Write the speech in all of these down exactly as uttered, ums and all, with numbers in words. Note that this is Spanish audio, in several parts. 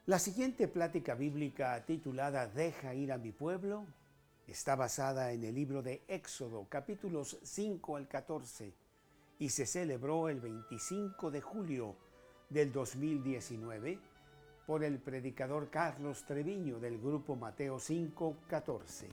La siguiente plática bíblica titulada Deja ir a mi pueblo está basada en el libro de Éxodo, capítulos cinco al catorce, y se celebró el veinticinco de julio del dos mil diecinueve por el predicador Carlos Treviño del grupo Mateo cinco catorce.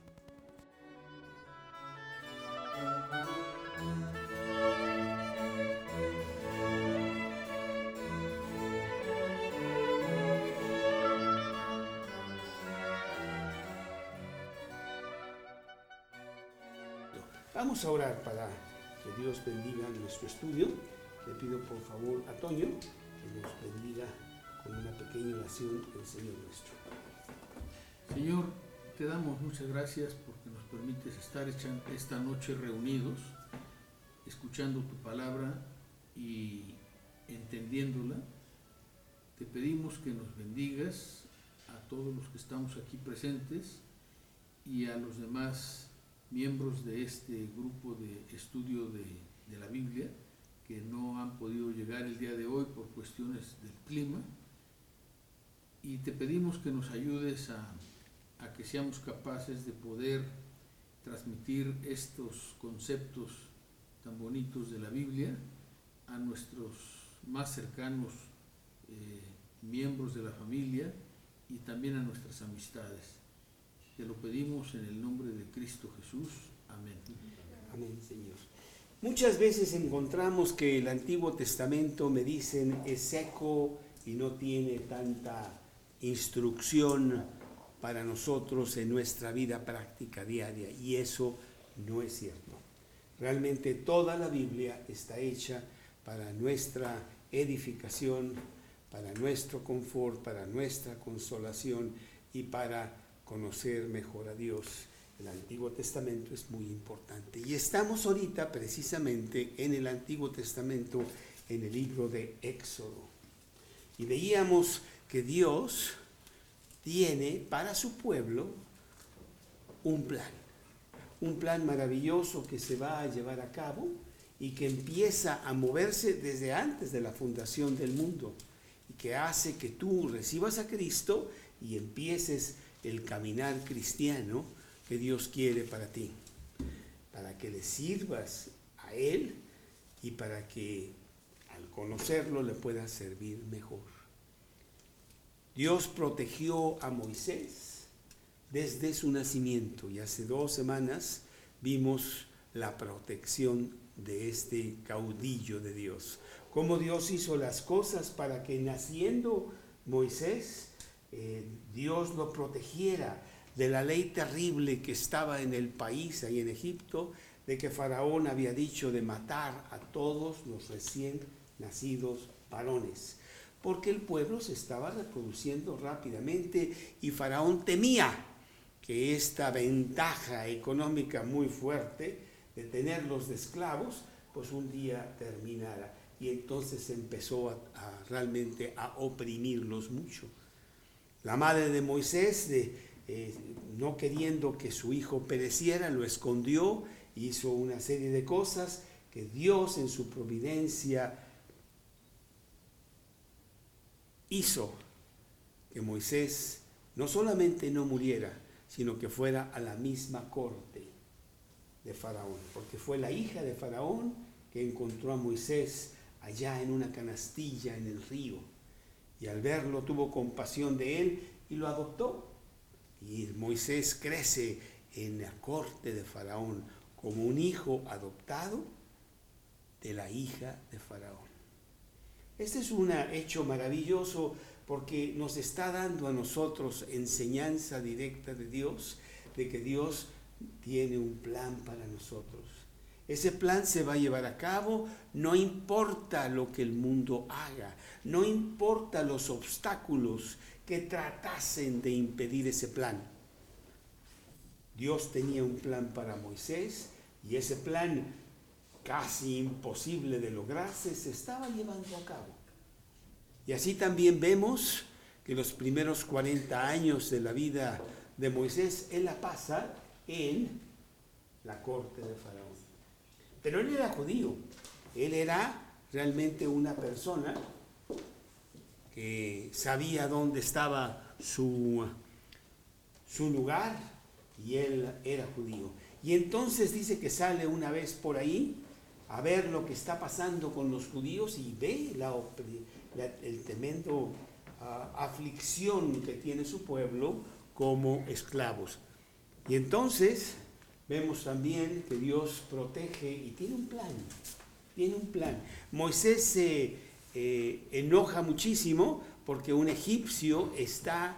Vamos a orar para que Dios bendiga nuestro estudio. Le pido por favor a Toño que nos bendiga con una pequeña oración del Señor nuestro. Señor, te damos muchas gracias porque nos permites estar esta noche reunidos, escuchando tu palabra y entendiéndola. Te pedimos que nos bendigas a todos los que estamos aquí presentes y a los demás miembros de este grupo de estudio de, de la Biblia que no han podido llegar el día de hoy por cuestiones del clima, y te pedimos que nos ayudes a, a que seamos capaces de poder transmitir estos conceptos tan bonitos de la Biblia a nuestros más cercanos eh, miembros de la familia y también a nuestras amistades. Te lo pedimos en el nombre de Cristo Jesús. Amén. Amén, Señor. Muchas veces encontramos que el Antiguo Testamento, me dicen, es seco y no tiene tanta instrucción para nosotros en nuestra vida práctica diaria, y eso no es cierto. Realmente toda la Biblia está hecha para nuestra edificación, para nuestro confort, para nuestra consolación y para conocer mejor a Dios. El Antiguo Testamento es muy importante. Y estamos ahorita precisamente en el Antiguo Testamento, en el libro de Éxodo. Y veíamos que Dios tiene para su pueblo un plan. Un plan maravilloso que se va a llevar a cabo y que empieza a moverse desde antes de la fundación del mundo. Y que hace que tú recibas a Cristo y empieces el caminar cristiano que Dios quiere para ti, para que le sirvas a Él y para que al conocerlo le puedas servir mejor. Dios protegió a Moisés desde su nacimiento, y hace dos semanas vimos la protección de este caudillo de Dios. Cómo Dios hizo las cosas para que naciendo Moisés, Eh, Dios lo protegiera de la ley terrible que estaba en el país, ahí en Egipto, de que Faraón había dicho de matar a todos los recién nacidos varones, porque el pueblo se estaba reproduciendo rápidamente y Faraón temía que esta ventaja económica muy fuerte de tenerlos de esclavos, pues un día terminara, y entonces empezó a, a realmente a oprimirlos mucho. La madre de Moisés, de, eh, no queriendo que su hijo pereciera, lo escondió, hizo una serie de cosas que Dios en su providencia hizo que Moisés no solamente no muriera, sino que fuera a la misma corte de Faraón, porque fue la hija de Faraón que encontró a Moisés allá en una canastilla en el río. Y al verlo tuvo compasión de él y lo adoptó. Y Moisés crece en la corte de Faraón como un hijo adoptado de la hija de Faraón. Este es un hecho maravilloso porque nos está dando a nosotros enseñanza directa de Dios, de que Dios tiene un plan para nosotros. Ese plan se va a llevar a cabo, no importa lo que el mundo haga, no importa los obstáculos que tratasen de impedir ese plan. Dios tenía un plan para Moisés y ese plan, casi imposible de lograrse, se estaba llevando a cabo. Y así también vemos que los primeros cuarenta años de la vida de Moisés, él la pasa en la corte de Faraón. Pero él era judío, él era realmente una persona que sabía dónde estaba su, su lugar, y él era judío. Y entonces dice que sale una vez por ahí a ver lo que está pasando con los judíos y ve la, la, el tremendo uh, aflicción que tiene su pueblo como esclavos. Y entonces vemos también que Dios protege y tiene un plan, tiene un plan. Moisés se eh, enoja muchísimo porque un egipcio está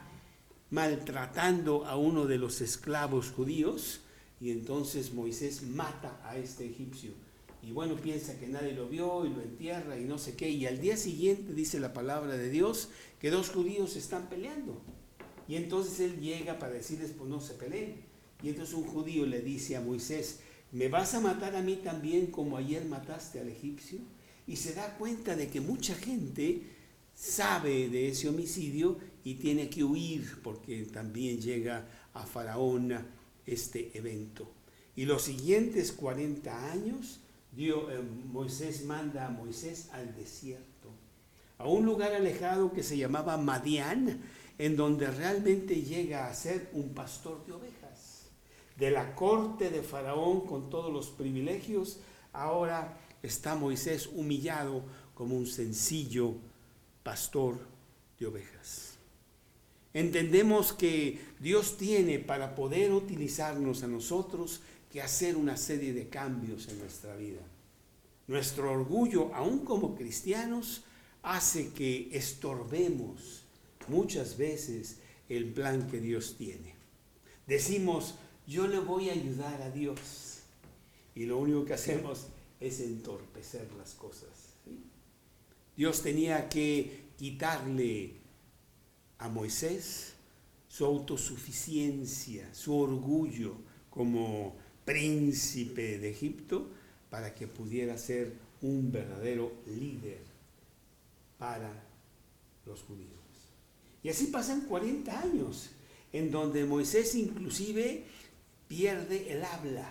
maltratando a uno de los esclavos judíos, y entonces Moisés mata a este egipcio. Y bueno, piensa que nadie lo vio y lo entierra y no sé qué. Y al día siguiente dice la palabra de Dios que dos judíos están peleando. Y entonces él llega para decirles, pues no se peleen. Y entonces un judío le dice a Moisés, ¿me vas a matar a mí también como ayer mataste al egipcio? Y se da cuenta de que mucha gente sabe de ese homicidio y tiene que huir porque también llega a Faraón este evento. Y los siguientes cuarenta años, Dios, eh, Moisés manda a Moisés al desierto, a un lugar alejado que se llamaba Madián, en donde realmente llega a ser un pastor de ovejas. De la corte de Faraón con todos los privilegios, ahora está Moisés humillado como un sencillo pastor de ovejas. Entendemos que Dios tiene para poder utilizarnos a nosotros que hacer una serie de cambios en nuestra vida. Nuestro orgullo, aún como cristianos, hace que estorbemos muchas veces el plan que Dios tiene. Decimos, yo le voy a ayudar a Dios, y lo único que hacemos es entorpecer las cosas, ¿sí? Dios tenía que quitarle a Moisés su autosuficiencia, su orgullo como príncipe de Egipto, para que pudiera ser un verdadero líder para los judíos. Y así pasan cuarenta años, en donde Moisés inclusive pierde el habla.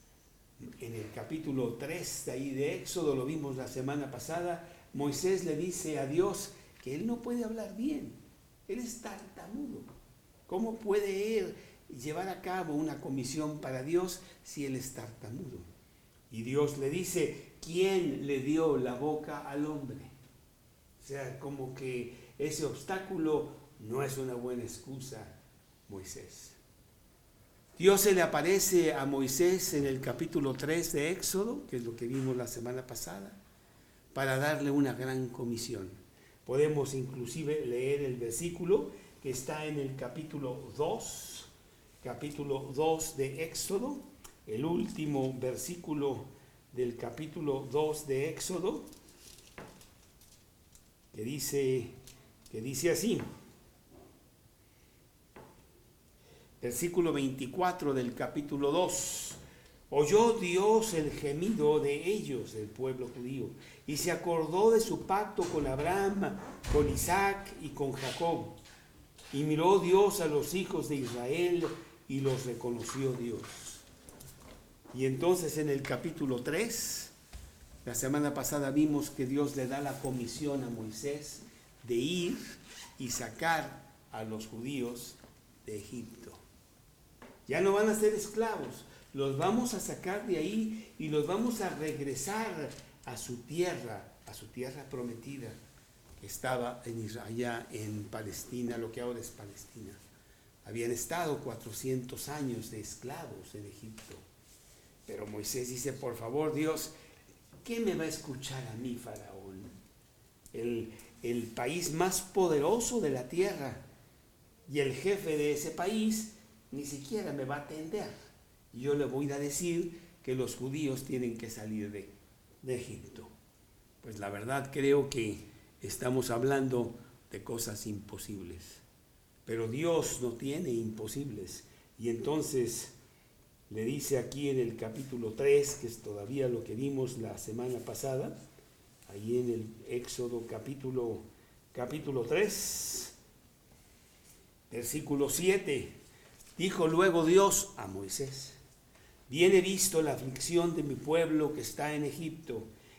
En el capítulo tres de ahí de Éxodo, lo vimos la semana pasada, Moisés le dice a Dios que él no puede hablar bien, él es tartamudo. ¿Cómo puede él llevar a cabo una comisión para Dios si él es tartamudo? Y Dios le dice, ¿quién le dio la boca al hombre? O sea, como que ese obstáculo no es una buena excusa, Moisés. Dios se le aparece a Moisés en el capítulo tres de Éxodo, que es lo que vimos la semana pasada, para darle una gran comisión. Podemos inclusive leer el versículo que está en el capítulo dos, capítulo dos de Éxodo, el último versículo del capítulo dos de Éxodo, que dice, que dice así. Versículo veinticuatro del capítulo dos. Oyó Dios el gemido de ellos, del pueblo judío, y se acordó de su pacto con Abraham, con Isaac y con Jacob. Y miró Dios a los hijos de Israel y los reconoció Dios. Y entonces en el capítulo tres, la semana pasada vimos que Dios le da la comisión a Moisés de ir y sacar a los judíos de Egipto. Ya no van a ser esclavos, los vamos a sacar de ahí y los vamos a regresar a su tierra, a su tierra prometida, que estaba en Israel, allá en Palestina, lo que ahora es Palestina. Habían estado cuatrocientos años de esclavos en Egipto. Pero Moisés dice, por favor, Dios, ¿qué me va a escuchar a mí, Faraón? El, el país más poderoso de la tierra y el jefe de ese país ni siquiera me va a atender. Yo le voy a decir que los judíos tienen que salir de, de Egipto. Pues la verdad creo que estamos hablando de cosas imposibles. Pero Dios no tiene imposibles. Y entonces le dice aquí en el capítulo tres, que es todavía lo que vimos la semana pasada, ahí en el Éxodo capítulo, capítulo tres, versículo siete. Dijo luego Dios a Moisés, bien he visto la aflicción de mi pueblo que está en Egipto,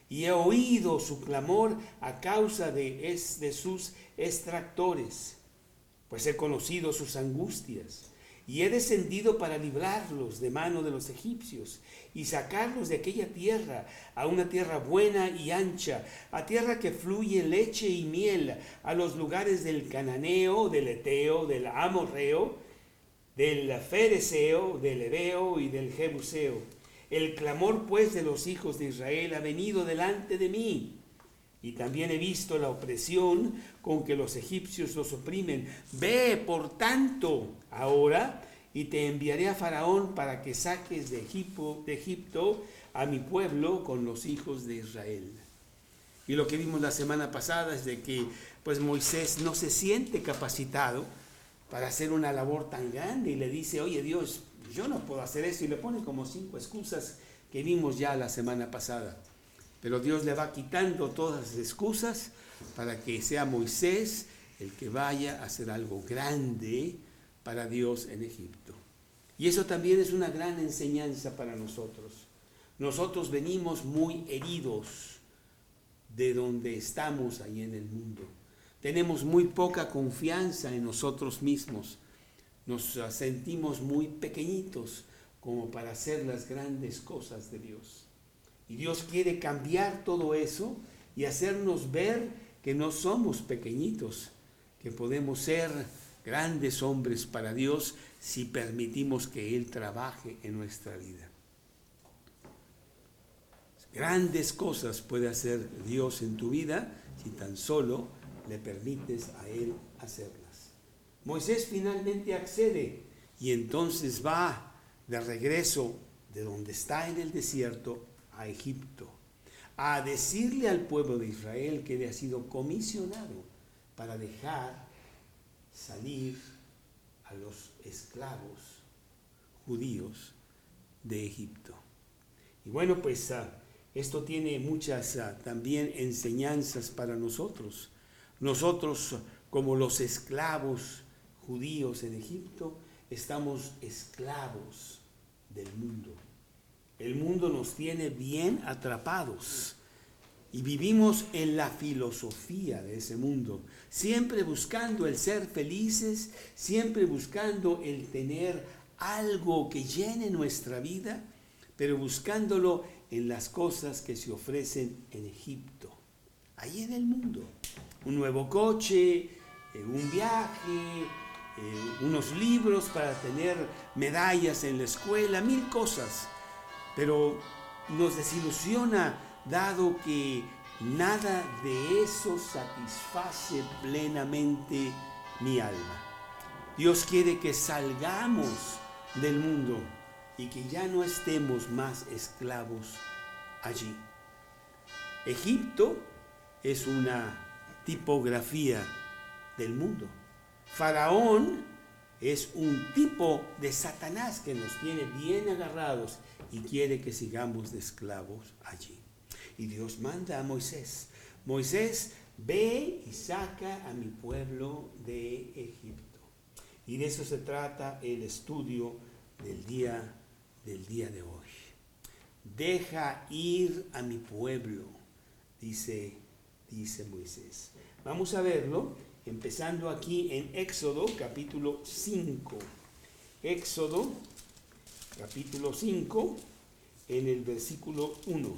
y he oído su clamor a causa de, es, de sus extractores, pues he conocido sus angustias, y he descendido para librarlos de mano de los egipcios, y sacarlos de aquella tierra, a una tierra buena y ancha, a tierra que fluye leche y miel, a los lugares del cananeo, del eteo, del amorreo, del fereceo, del heveo y del jebuseo. El clamor pues de los hijos de Israel ha venido delante de mí, y también he visto la opresión con que los egipcios los oprimen. Ve, por tanto, ahora, y te enviaré a Faraón para que saques de Egipto, de Egipto a mi pueblo con los hijos de Israel. Y lo que vimos la semana pasada es de que pues Moisés no se siente capacitado para hacer una labor tan grande, y le dice, oye Dios, yo no puedo hacer eso, y le pone como cinco excusas que vimos ya la semana pasada. Pero Dios le va quitando todas las excusas para que sea Moisés el que vaya a hacer algo grande para Dios en Egipto. Y eso también es una gran enseñanza para nosotros. Nosotros venimos muy heridos de donde estamos ahí en el mundo. Tenemos muy poca confianza en nosotros mismos. Nos sentimos muy pequeñitos como para hacer las grandes cosas de Dios. Y Dios quiere cambiar todo eso y hacernos ver que no somos pequeñitos, que podemos ser grandes hombres para Dios si permitimos que Él trabaje en nuestra vida. Grandes cosas puede hacer Dios en tu vida si tan solo le permites a Él hacerlas. Moisés finalmente accede y entonces va de regreso de donde está en el desierto a Egipto, a decirle al pueblo de Israel que le ha sido comisionado para dejar salir a los esclavos judíos de Egipto. Y bueno, pues uh, esto tiene muchas uh, también enseñanzas para nosotros. Nosotros, uh, como los esclavos judíos en Egipto, estamos esclavos del mundo. El mundo nos tiene bien atrapados y vivimos en la filosofía de ese mundo, siempre buscando el ser felices, siempre buscando el tener algo que llene nuestra vida, pero buscándolo en las cosas que se ofrecen en Egipto, ahí en el mundo. Un nuevo coche, un viaje, eh, unos libros para tener medallas en la escuela, mil cosas. Pero nos desilusiona dado que nada de eso satisface plenamente mi alma. Dios quiere que salgamos del mundo y que ya no estemos más esclavos allí. Egipto es una tipografía del mundo. Faraón es un tipo de Satanás que nos tiene bien agarrados y quiere que sigamos de esclavos allí. Y Dios manda a Moisés. Moisés, ve y saca a mi pueblo de Egipto. Y de eso se trata el estudio del día, del día de hoy. Deja ir a mi pueblo, dice, dice Moisés. Vamos a verlo, empezando aquí en Éxodo capítulo cinco. Éxodo capítulo cinco, en el versículo uno.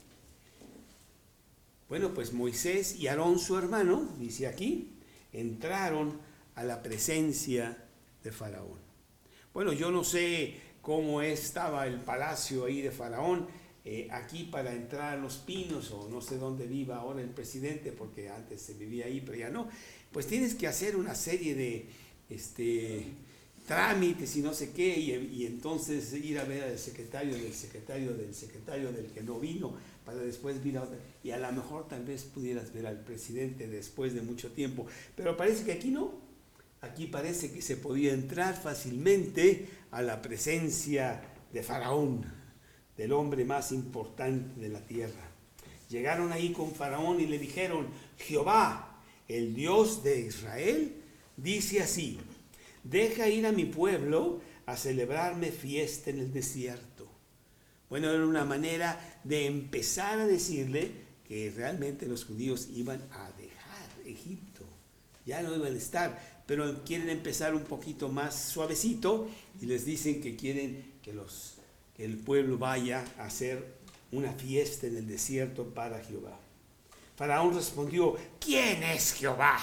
Bueno, pues Moisés y Aarón su hermano, dice aquí, entraron a la presencia de Faraón. Bueno, yo no sé cómo estaba el palacio ahí de Faraón, eh, aquí para entrar a Los Pinos, o no sé dónde viva ahora el presidente, porque antes se vivía ahí, pero ya no. Pues tienes que hacer una serie de este, trámites y no sé qué, y, y entonces ir a ver al secretario del secretario del secretario del que no vino, para después vir a otra, y a lo mejor tal vez pudieras ver al presidente después de mucho tiempo, pero parece que aquí no. Aquí parece que se podía entrar fácilmente a la presencia de Faraón, del hombre más importante de la tierra. Llegaron ahí con Faraón y le dijeron: Jehová, el Dios de Israel, dice así: deja ir a mi pueblo a celebrarme fiesta en el desierto. Bueno, era una manera de empezar a decirle que realmente los judíos iban a dejar Egipto, ya no iban a estar, pero quieren empezar un poquito más suavecito y les dicen que quieren que, los, que el pueblo vaya a hacer una fiesta en el desierto para Jehová. Faraón respondió: ¿quién es Jehová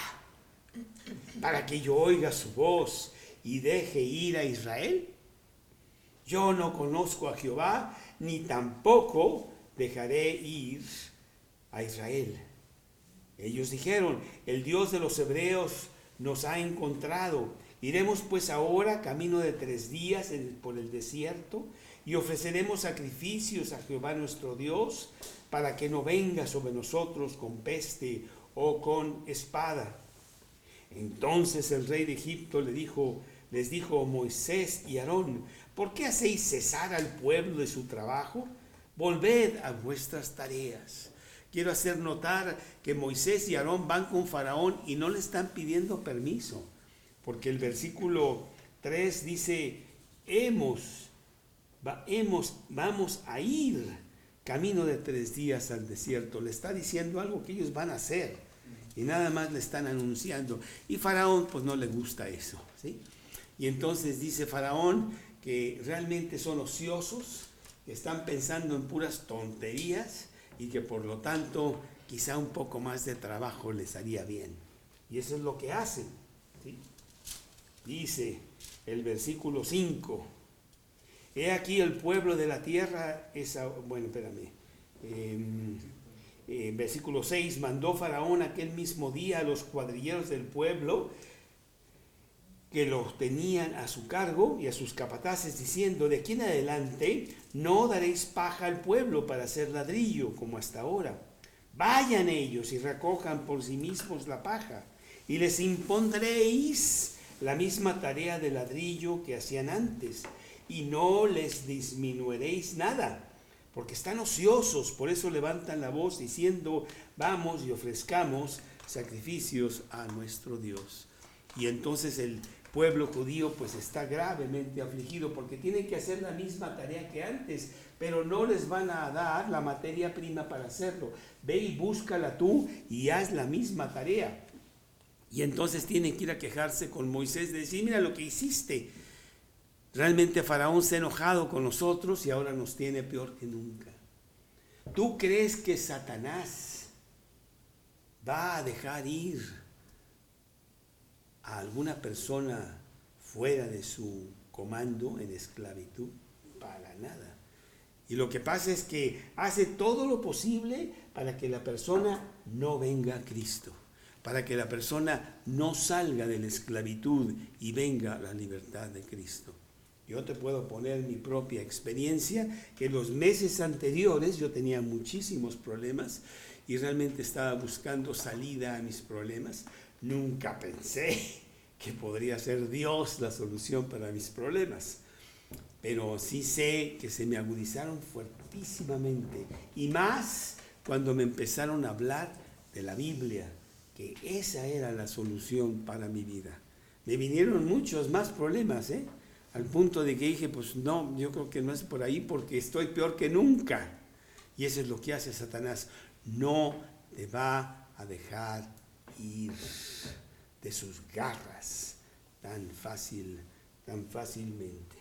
para que yo oiga su voz y deje ir a Israel? Yo no conozco a Jehová, ni tampoco dejaré ir a Israel. Ellos dijeron: el Dios de los hebreos nos ha encontrado. Iremos pues ahora camino de tres días en, por el desierto, y ofreceremos sacrificios a Jehová nuestro Dios, para que no venga sobre nosotros con peste o con espada. Entonces el rey de Egipto le dijo, les dijo: Moisés y Aarón, ¿por qué hacéis cesar al pueblo de su trabajo? Volved a vuestras tareas. Quiero hacer notar que Moisés y Aarón van con Faraón y no le están pidiendo permiso, porque el versículo tres dice: hemos, va, hemos, vamos a ir camino de tres días al desierto. Le está diciendo algo que ellos van a hacer y nada más le están anunciando. Y Faraón pues no le gusta eso, ¿sí? Y entonces dice Faraón que realmente son ociosos, que están pensando en puras tonterías y que por lo tanto quizá un poco más de trabajo les haría bien. Y eso es lo que hacen, ¿sí? Dice el versículo cinco: he aquí el pueblo de la tierra, esa, bueno, espérame, eh, eh, versículo seis: mandó Faraón aquel mismo día a los cuadrilleros del pueblo que los tenían a su cargo y a sus capataces, diciendo: de aquí en adelante no daréis paja al pueblo para hacer ladrillo como hasta ahora. Vayan ellos y recojan por sí mismos la paja, y les impondréis la misma tarea de ladrillo que hacían antes, y no les disminuiréis nada, porque están ociosos. Por eso levantan la voz diciendo: vamos y ofrezcamos sacrificios a nuestro Dios. Y entonces el pueblo judío pues está gravemente afligido porque tienen que hacer la misma tarea que antes, pero no les van a dar la materia prima para hacerlo. Ve y búscala tú y haz la misma tarea. Y entonces tienen que ir a quejarse con Moisés, de decir: mira lo que hiciste. Realmente Faraón se ha enojado con nosotros y ahora nos tiene peor que nunca. ¿Tú crees que Satanás va a dejar ir a alguna persona fuera de su comando en esclavitud? Para nada. Y lo que pasa es que hace todo lo posible para que la persona no venga a Cristo, para que la persona no salga de la esclavitud y venga a la libertad de Cristo. Yo te puedo poner mi propia experiencia, que los meses anteriores yo tenía muchísimos problemas y realmente estaba buscando salida a mis problemas. Nunca pensé que podría ser Dios la solución para mis problemas, pero sí sé que se me agudizaron fuertísimamente, y más cuando me empezaron a hablar de la Biblia, que esa era la solución para mi vida. Me vinieron muchos más problemas, ¿eh? Al punto de que dije, pues no, yo creo que no es por ahí porque estoy peor que nunca. Y eso es lo que hace Satanás. No te va a dejar ir de sus garras tan fácil, tan fácilmente.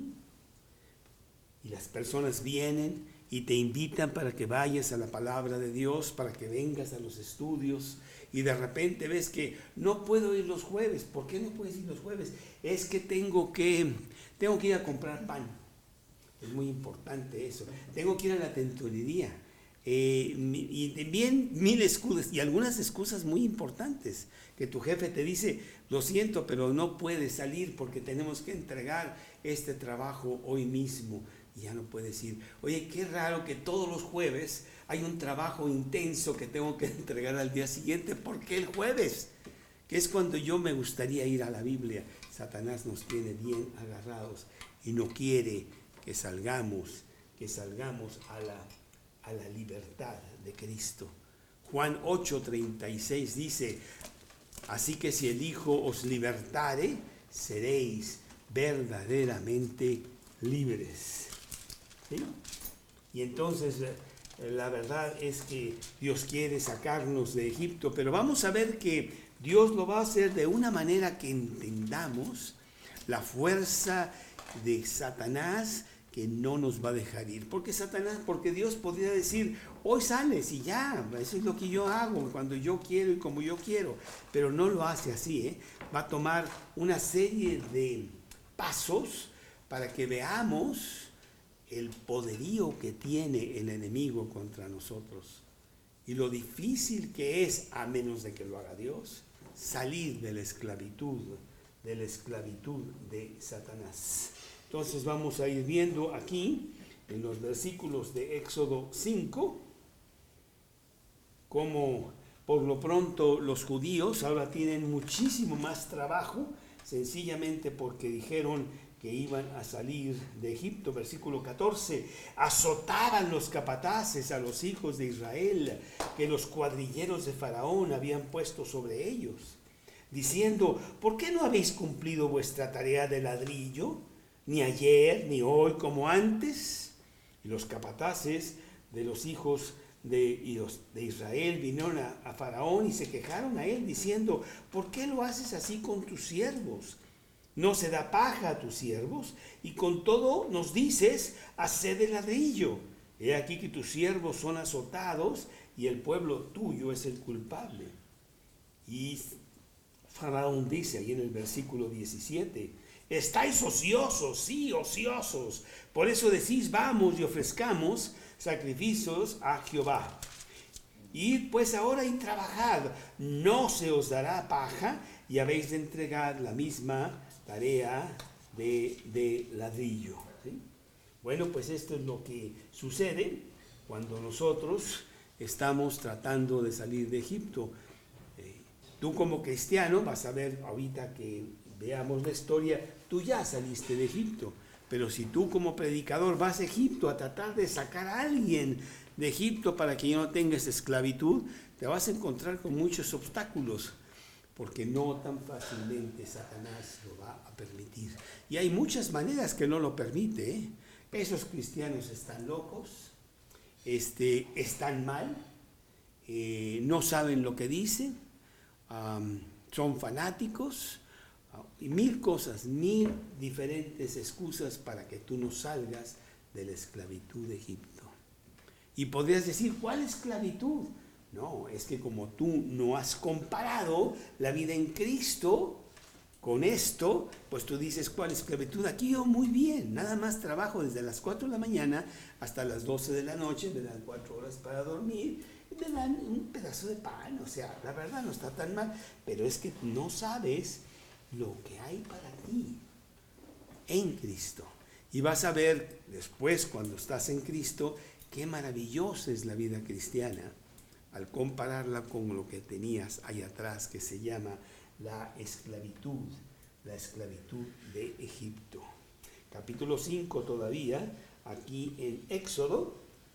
Y las personas vienen y te invitan para que vayas a la palabra de Dios, para que vengas a los estudios, y de repente ves que no puedo ir los jueves. ¿Por qué no puedes ir los jueves? Es que tengo que, tengo que ir a comprar pan. Es muy importante eso. Tengo que ir a la tintorería. Eh, y también mil excusas, y algunas excusas muy importantes, que tu jefe te dice: lo siento, pero no puedes salir porque tenemos que entregar este trabajo hoy mismo. Y ya no puedes ir. Oye, qué raro que todos los jueves hay un trabajo intenso que tengo que entregar al día siguiente. ¿Por qué el jueves? Que es cuando yo me gustaría ir a la Biblia. Satanás nos tiene bien agarrados y no quiere que salgamos, que salgamos a la, a la libertad de Cristo. Juan ocho treinta y seis dice: así que si el Hijo os libertare, seréis verdaderamente libres. ¿Sí? Y entonces la verdad es que Dios quiere sacarnos de Egipto, pero vamos a ver que Dios lo va a hacer de una manera que entendamos la fuerza de Satanás, que no nos va a dejar ir. Porque Satanás, porque Dios podría decir, hoy sales y ya, eso es lo que yo hago, cuando yo quiero y como yo quiero. Pero no lo hace así, ¿eh? Va a tomar una serie de pasos para que veamos el poderío que tiene el enemigo contra nosotros. Y lo difícil que es, a menos de que lo haga Dios, salir de la esclavitud, de la esclavitud de Satanás. Entonces vamos a ir viendo aquí, en los versículos de Éxodo cinco, cómo por lo pronto los judíos ahora tienen muchísimo más trabajo, sencillamente porque dijeron que iban a salir de Egipto. Versículo catorce, azotaban los capataces a los hijos de Israel, que los cuadrilleros de Faraón habían puesto sobre ellos, diciendo, ¿por qué no habéis cumplido vuestra tarea de ladrillo? Ni ayer, ni hoy, como antes. Y los capataces de los hijos de, de Israel vinieron a, a Faraón y se quejaron a él, diciendo, ¿por qué lo haces así con tus siervos? No se da paja a tus siervos, y con todo nos dices, haced de ladrillo. He aquí que tus siervos son azotados, y el pueblo tuyo es el culpable. Y Faraón dice ahí en el versículo diecisiete, estáis ociosos, sí, ociosos. Por eso decís, vamos y ofrezcamos sacrificios a Jehová. Id pues ahora y trabajad, no se os dará paja, y habéis de entregar la misma tarea de, de ladrillo. ¿Sí? Bueno, pues esto es lo que sucede cuando nosotros estamos tratando de salir de Egipto. Eh, tú como cristiano vas a ver ahorita que veamos la historia, tú ya saliste de Egipto, pero si tú como predicador vas a Egipto a tratar de sacar a alguien de Egipto para que ya no tengas esclavitud, te vas a encontrar con muchos obstáculos, porque no tan fácilmente Satanás lo va a permitir. Y hay muchas maneras que no lo permite, ¿eh? Esos cristianos están locos, este, están mal, eh, no saben lo que dicen, um, son fanáticos, y mil cosas, mil diferentes excusas para que tú no salgas de la esclavitud de Egipto. Y podrías decir, ¿cuál esclavitud? No, es que como tú no has comparado la vida en Cristo con esto, pues tú dices, ¿cuál esclavitud? Aquí yo muy bien, nada más trabajo desde las cuatro de la mañana hasta las doce de la noche, me dan cuatro horas para dormir, y me dan un pedazo de pan, o sea, la verdad no está tan mal, pero es que no sabes lo que hay para ti en Cristo. Y vas a ver después, cuando estás en Cristo, qué maravillosa es la vida cristiana al compararla con lo que tenías ahí atrás, que se llama la esclavitud, la esclavitud de Egipto. Capítulo cinco todavía, aquí en Éxodo.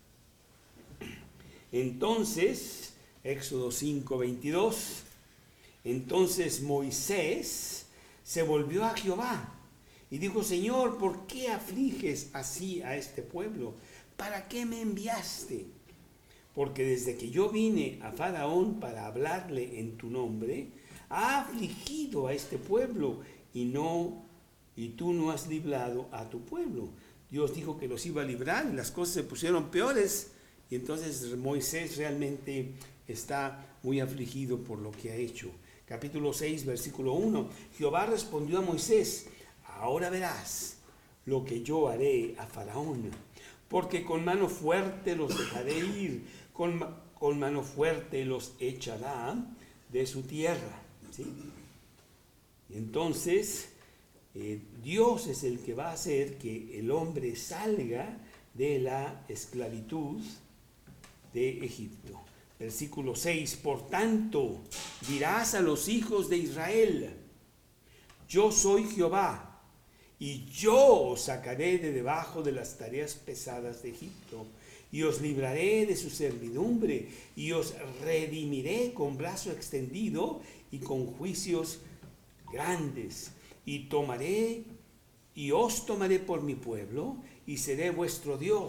Entonces, Éxodo cinco, veintidós, entonces Moisés se volvió a Jehová y dijo, Señor, ¿por qué afliges así a este pueblo? ¿Para qué me enviaste? Porque desde que yo vine a Faraón para hablarle en tu nombre, ha afligido a este pueblo y no y tú no has librado a tu pueblo. Dios dijo que los iba a librar y las cosas se pusieron peores. Y entonces Moisés realmente está muy afligido por lo que ha hecho. Capítulo seis, versículo uno. Jehová respondió a Moisés, ahora verás lo que yo haré a Faraón, porque con mano fuerte los dejaré ir, con, con mano fuerte los echará de su tierra. ¿Sí? Y entonces, eh, Dios es el que va a hacer que el hombre salga de la esclavitud de Egipto. Versículo seis, por tanto, dirás a los hijos de Israel, yo soy Jehová, y yo os sacaré de debajo de las tareas pesadas de Egipto, y os libraré de su servidumbre, y os redimiré con brazo extendido y con juicios grandes, y tomaré, y os tomaré por mi pueblo, y seré vuestro Dios,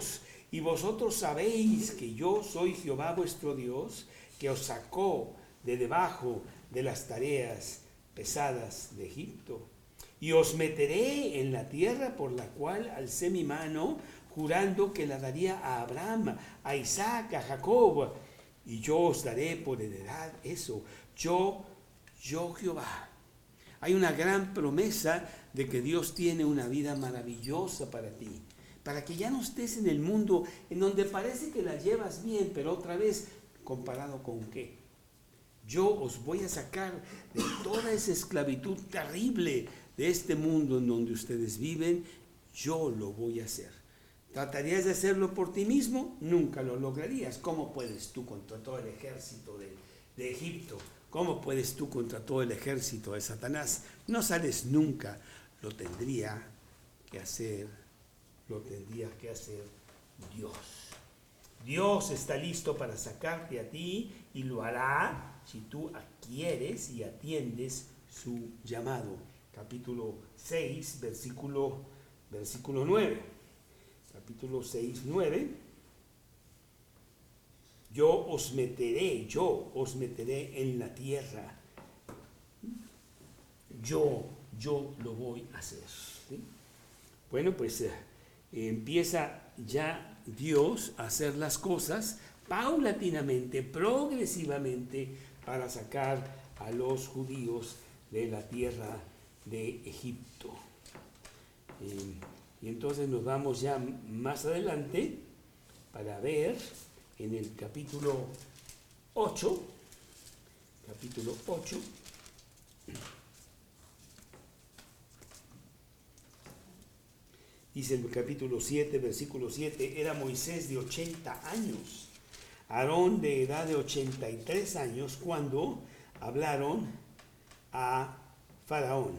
Y vosotros sabéis que yo soy Jehová vuestro Dios, que os sacó de debajo de las tareas pesadas de Egipto. Y os meteré en la tierra por la cual alcé mi mano, jurando que la daría a Abraham, a Isaac, a Jacob. Y yo os daré por heredad eso. Yo, yo Jehová. Hay una gran promesa de que Dios tiene una vida maravillosa para ti, para que ya no estés en el mundo en donde parece que la llevas bien, pero otra vez, ¿comparado con qué? Yo os voy a sacar de toda esa esclavitud terrible de este mundo en donde ustedes viven. Yo lo voy a hacer. ¿Tratarías de hacerlo por ti mismo? Nunca lo lograrías. ¿Cómo puedes tú contra todo el ejército de, de Egipto? ¿Cómo puedes tú contra todo el ejército de Satanás? No sales nunca. Lo tendría que hacer, lo tendría que hacer Dios. Dios está listo para sacarte a ti y lo hará si tú quieres y atiendes su llamado. Capítulo seis, versículo, versículo nueve. Capítulo seis, nueve. Yo os meteré, yo os meteré en la tierra. Yo, yo lo voy a hacer. ¿Sí? Bueno, pues eh, empieza ya Dios a hacer las cosas paulatinamente, progresivamente, para sacar a los judíos de la tierra de Egipto. Eh, y entonces nos vamos ya más adelante para ver en el capítulo ocho, capítulo ocho, dice el capítulo siete, versículo siete, era Moisés de ochenta años, Aarón de edad de ochenta y tres años, cuando hablaron a Faraón.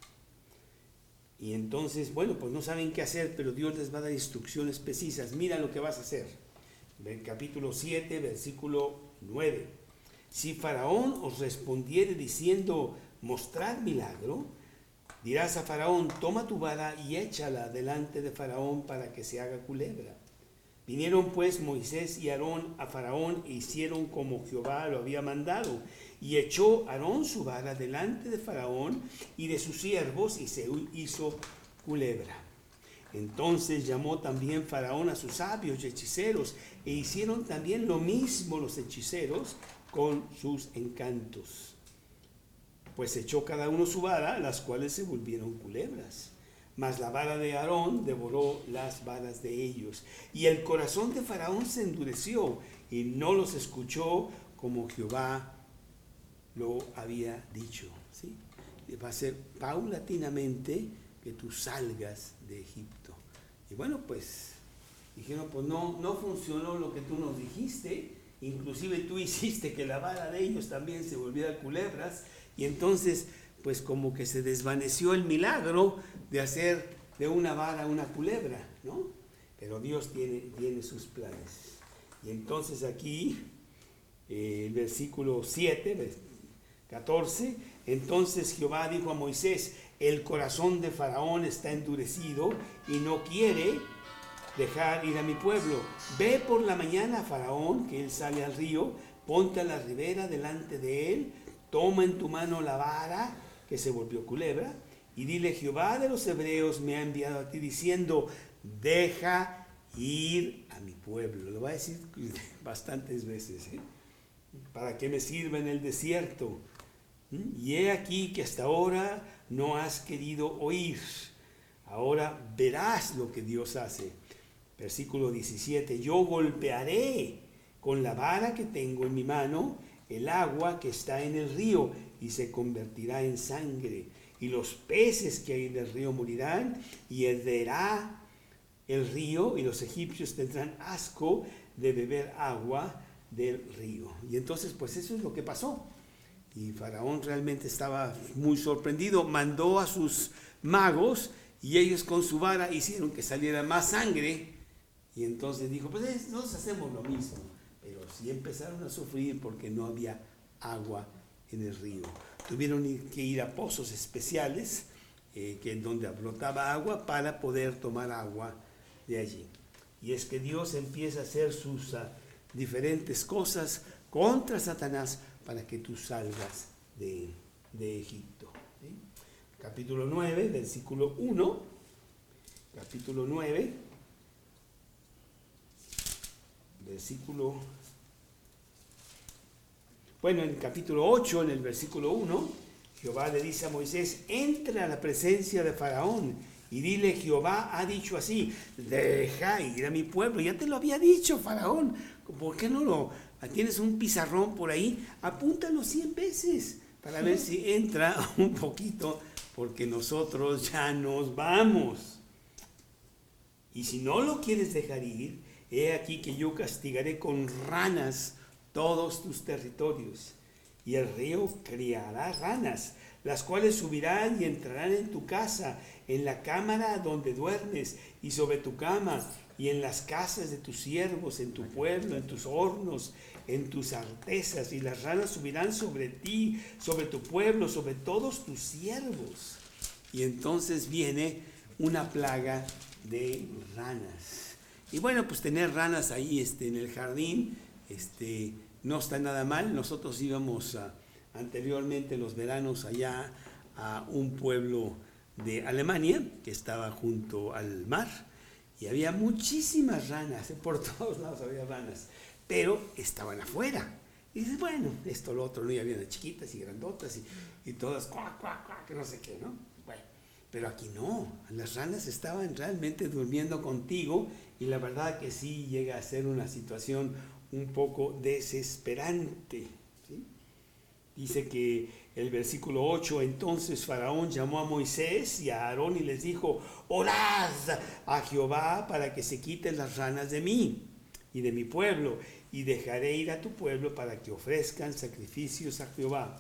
Y entonces, bueno, pues no saben qué hacer, pero Dios les va a dar instrucciones precisas. Mira lo que vas a hacer. En capítulo siete, versículo nueve. Si Faraón os respondiere diciendo, mostrad milagro, dirás a Faraón, toma tu vara y échala delante de Faraón para que se haga culebra. Vinieron pues Moisés y Aarón a Faraón e hicieron como Jehová lo había mandado. Y echó Aarón su vara delante de Faraón y de sus siervos y se hizo culebra. Entonces llamó también Faraón a sus sabios y hechiceros e hicieron también lo mismo los hechiceros con sus encantos. Pues echó cada uno su vara, las cuales se volvieron culebras. Mas la vara de Aarón devoró las varas de ellos. Y el corazón de Faraón se endureció y no los escuchó como Jehová lo había dicho. ¿Sí? Va a ser paulatinamente que tú salgas de Egipto. Y bueno, pues dijeron, pues no, no funcionó lo que tú nos dijiste. Inclusive tú hiciste que la vara de ellos también se volviera culebras. Y entonces, pues como que se desvaneció el milagro de hacer de una vara una culebra, ¿no? Pero Dios tiene, tiene sus planes. Y entonces aquí, eh, el versículo siete, catorce, entonces Jehová dijo a Moisés, el corazón de Faraón está endurecido y no quiere dejar ir a mi pueblo. Ve por la mañana a Faraón, que él sale al río, ponte a la ribera delante de él, toma en tu mano la vara que se volvió culebra, y dile, Jehová de los hebreos me ha enviado a ti diciendo, deja ir a mi pueblo. Lo va a decir bastantes veces, ¿eh? ¿Para qué me sirve en el desierto? Y he aquí que hasta ahora no has querido oír. Ahora verás lo que Dios hace. Versículo diecisiete, yo golpearé con la vara que tengo en mi mano el agua que está en el río y se convertirá en sangre, y los peces que hay en el río morirán, y herderá el río, y los egipcios tendrán asco de beber agua del río. Y entonces, pues eso es lo que pasó. Y Faraón realmente estaba muy sorprendido, mandó a sus magos, y ellos con su vara hicieron que saliera más sangre, y entonces dijo, pues nosotros hacemos lo mismo. Pero sí empezaron a sufrir porque no había agua en el río. Tuvieron que ir a pozos especiales, eh, que donde brotaba agua para poder tomar agua de allí. Y es que Dios empieza a hacer sus uh, diferentes cosas contra Satanás para que tú salgas de, de Egipto. ¿Sí? Capítulo nueve, versículo uno. Capítulo nueve, versículo... Bueno, en el capítulo ocho, en el versículo uno, Jehová le dice a Moisés, entra a la presencia de Faraón y dile, Jehová ha dicho así, deja ir a mi pueblo. Ya te lo había dicho, Faraón. ¿Por qué no lo tienes un pizarrón por ahí? Apúntalo cien veces para ver si entra un poquito, porque nosotros ya nos vamos. Y si no lo quieres dejar ir, he aquí que yo castigaré con ranas todos tus territorios, y el río criará ranas, las cuales subirán y entrarán en tu casa, en la cámara donde duermes, y sobre tu cama, y en las casas de tus siervos, en tu pueblo, en tus hornos, en tus artesas, y las ranas subirán sobre ti, sobre tu pueblo, sobre todos tus siervos. Y entonces viene una plaga de ranas. Y bueno, pues tener ranas ahí este, en el jardín, este... no está nada mal. Nosotros íbamos a, anteriormente los veranos allá a un pueblo de Alemania que estaba junto al mar y había muchísimas ranas, por todos lados había ranas, pero estaban afuera. Y dices, bueno, esto, lo otro, ¿no? Y había chiquitas y grandotas y, y todas, cuac, cuac, cuac, que no sé qué, ¿no? Bueno, pero aquí no, las ranas estaban realmente durmiendo contigo y la verdad que sí llega a ser una situación un poco desesperante. ¿Sí? Dice que el versículo ocho, entonces Faraón llamó a Moisés y a Aarón y les dijo, orad a Jehová para que se quiten las ranas de mí y de mi pueblo, y dejaré ir a tu pueblo para que ofrezcan sacrificios a Jehová.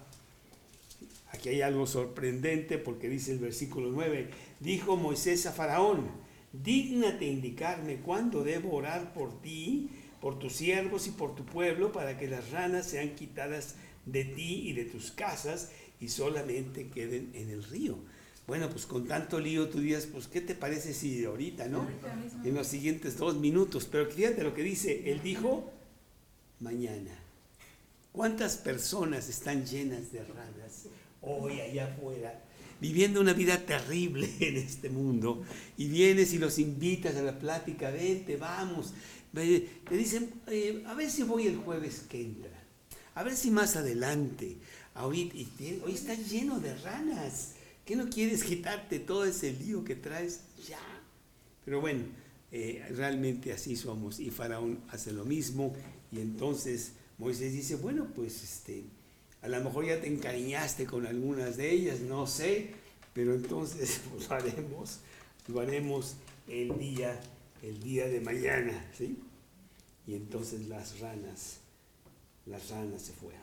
Aquí hay algo sorprendente porque dice el versículo nueve, dijo Moisés a Faraón, dígnate indicarme cuándo debo orar por ti, por tus siervos y por tu pueblo, para que las ranas sean quitadas de ti y de tus casas y solamente queden en el río. Bueno, pues con tanto lío tú dirías, pues ¿qué te parece si ahorita, no? En los siguientes dos minutos. Pero fíjate lo que dice, él dijo, mañana. ¿Cuántas personas están llenas de ranas hoy allá afuera, viviendo una vida terrible en este mundo? Y vienes y los invitas a la plática, vente, vamos. Te dicen, eh, a ver si voy el jueves que entra, a ver si más adelante, ahorita, y te, hoy está lleno de ranas, ¿qué no quieres quitarte todo ese lío que traes ya? Pero bueno, eh, realmente así somos, y Faraón hace lo mismo, y entonces Moisés dice, bueno, pues este, a lo mejor ya te encariñaste con algunas de ellas, no sé, pero entonces pues, lo haremos, lo haremos el día el día de mañana, ¿sí? Y entonces las ranas, las ranas se fueron.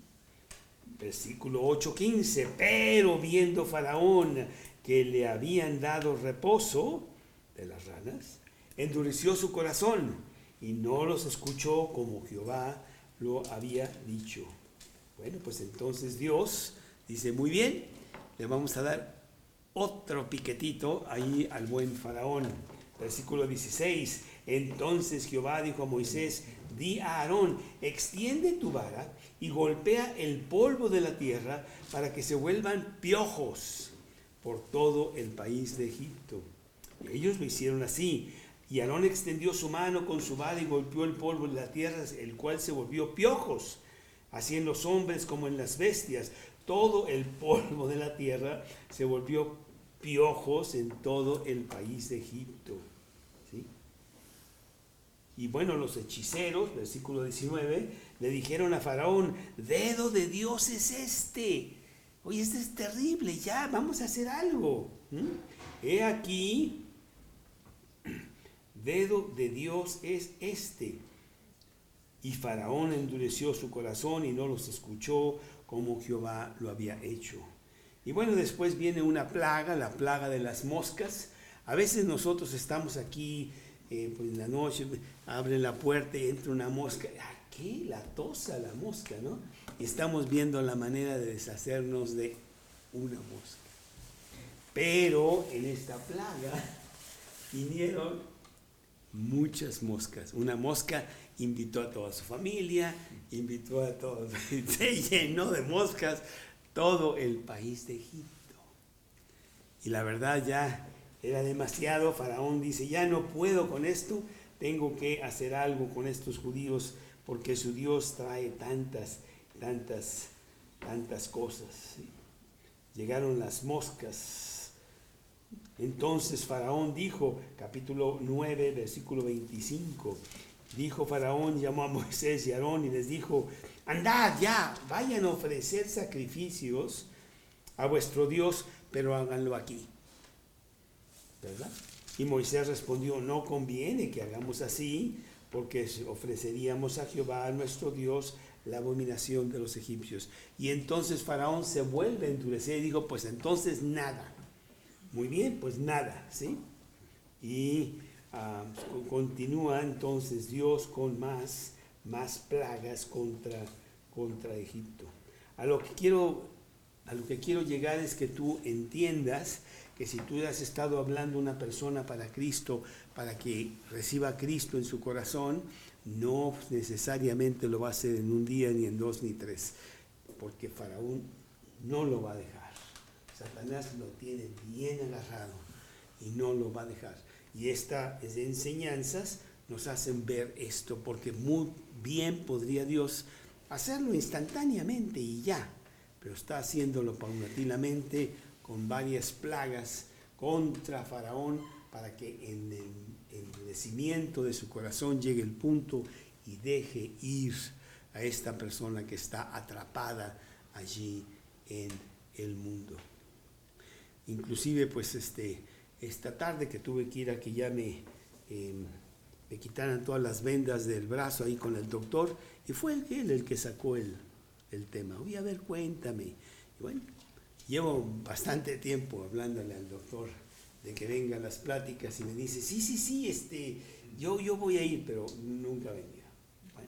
Versículo ocho quince, pero viendo Faraón que le habían dado reposo de las ranas, endureció su corazón y no los escuchó como Jehová lo había dicho. Bueno, pues entonces Dios dice, muy bien, le vamos a dar otro piquetito ahí al buen Faraón. Versículo dieciséis, entonces Jehová dijo a Moisés, di a Aarón, extiende tu vara y golpea el polvo de la tierra para que se vuelvan piojos por todo el país de Egipto. Y ellos lo hicieron así, y Aarón extendió su mano con su vara y golpeó el polvo de la tierra, el cual se volvió piojos, así en los hombres como en las bestias. Todo el polvo de la tierra se volvió piojos en todo el país de Egipto. ¿Sí? Y bueno, los hechiceros, versículo diecinueve, le dijeron a Faraón, dedo de Dios es este. Oye, este es terrible, ya, vamos a hacer algo. ¿Mm? He aquí, dedo de Dios es este. Y Faraón endureció su corazón y no los escuchó como Jehová lo había hecho. Y bueno, después viene una plaga, la plaga de las moscas. A veces nosotros estamos aquí eh, pues en la noche, abre la puerta y entra una mosca. ¿Qué? La tosa, la mosca, ¿no? Y estamos viendo la manera de deshacernos de una mosca. Pero en esta plaga vinieron muchas moscas. Una mosca invitó a toda su familia, invitó a todos, se llenó de moscas todo el país de Egipto. Y la verdad ya era demasiado. Faraón dice, ya no puedo con esto, tengo que hacer algo con estos judíos, porque su Dios trae tantas, tantas, tantas cosas. ¿Sí? Llegaron las moscas. Entonces Faraón dijo, capítulo nueve, versículo veinticinco, dijo Faraón, llamó a Moisés y Aarón y les dijo, andad ya, vayan a ofrecer sacrificios a vuestro Dios, pero háganlo aquí. ¿Verdad? Y Moisés respondió, no conviene que hagamos así, porque ofreceríamos a Jehová, nuestro Dios, la abominación de los egipcios. Y entonces Faraón se vuelve a endurecer y dijo, pues entonces nada. Muy bien, pues nada, ¿sí? Y uh, continúa entonces Dios con más, más plagas contra, contra Egipto. A lo que quiero, a lo que quiero llegar es que tú entiendas que si tú has estado hablando a una persona para Cristo, para que reciba a Cristo en su corazón, no necesariamente lo va a hacer en un día, ni en dos, ni tres, porque Faraón no lo va a dejar. Satanás lo tiene bien agarrado y no lo va a dejar. Y estas enseñanzas nos hacen ver esto, porque muy bien podría Dios hacerlo instantáneamente y ya, pero está haciéndolo paulatinamente con varias plagas contra Faraón, para que en el endurecimiento de su corazón llegue el punto y deje ir a esta persona que está atrapada allí en el mundo. Inclusive pues este, esta tarde que tuve que ir a que ya me, eh, me quitaran todas las vendas del brazo ahí con el doctor, y fue él, él el que sacó el, el tema. Oye, a ver, cuéntame. Y bueno, llevo bastante tiempo hablándole al doctor de que vengan las pláticas y me dice, sí, sí, sí, este, yo, yo voy a ir, pero nunca venía. Bueno,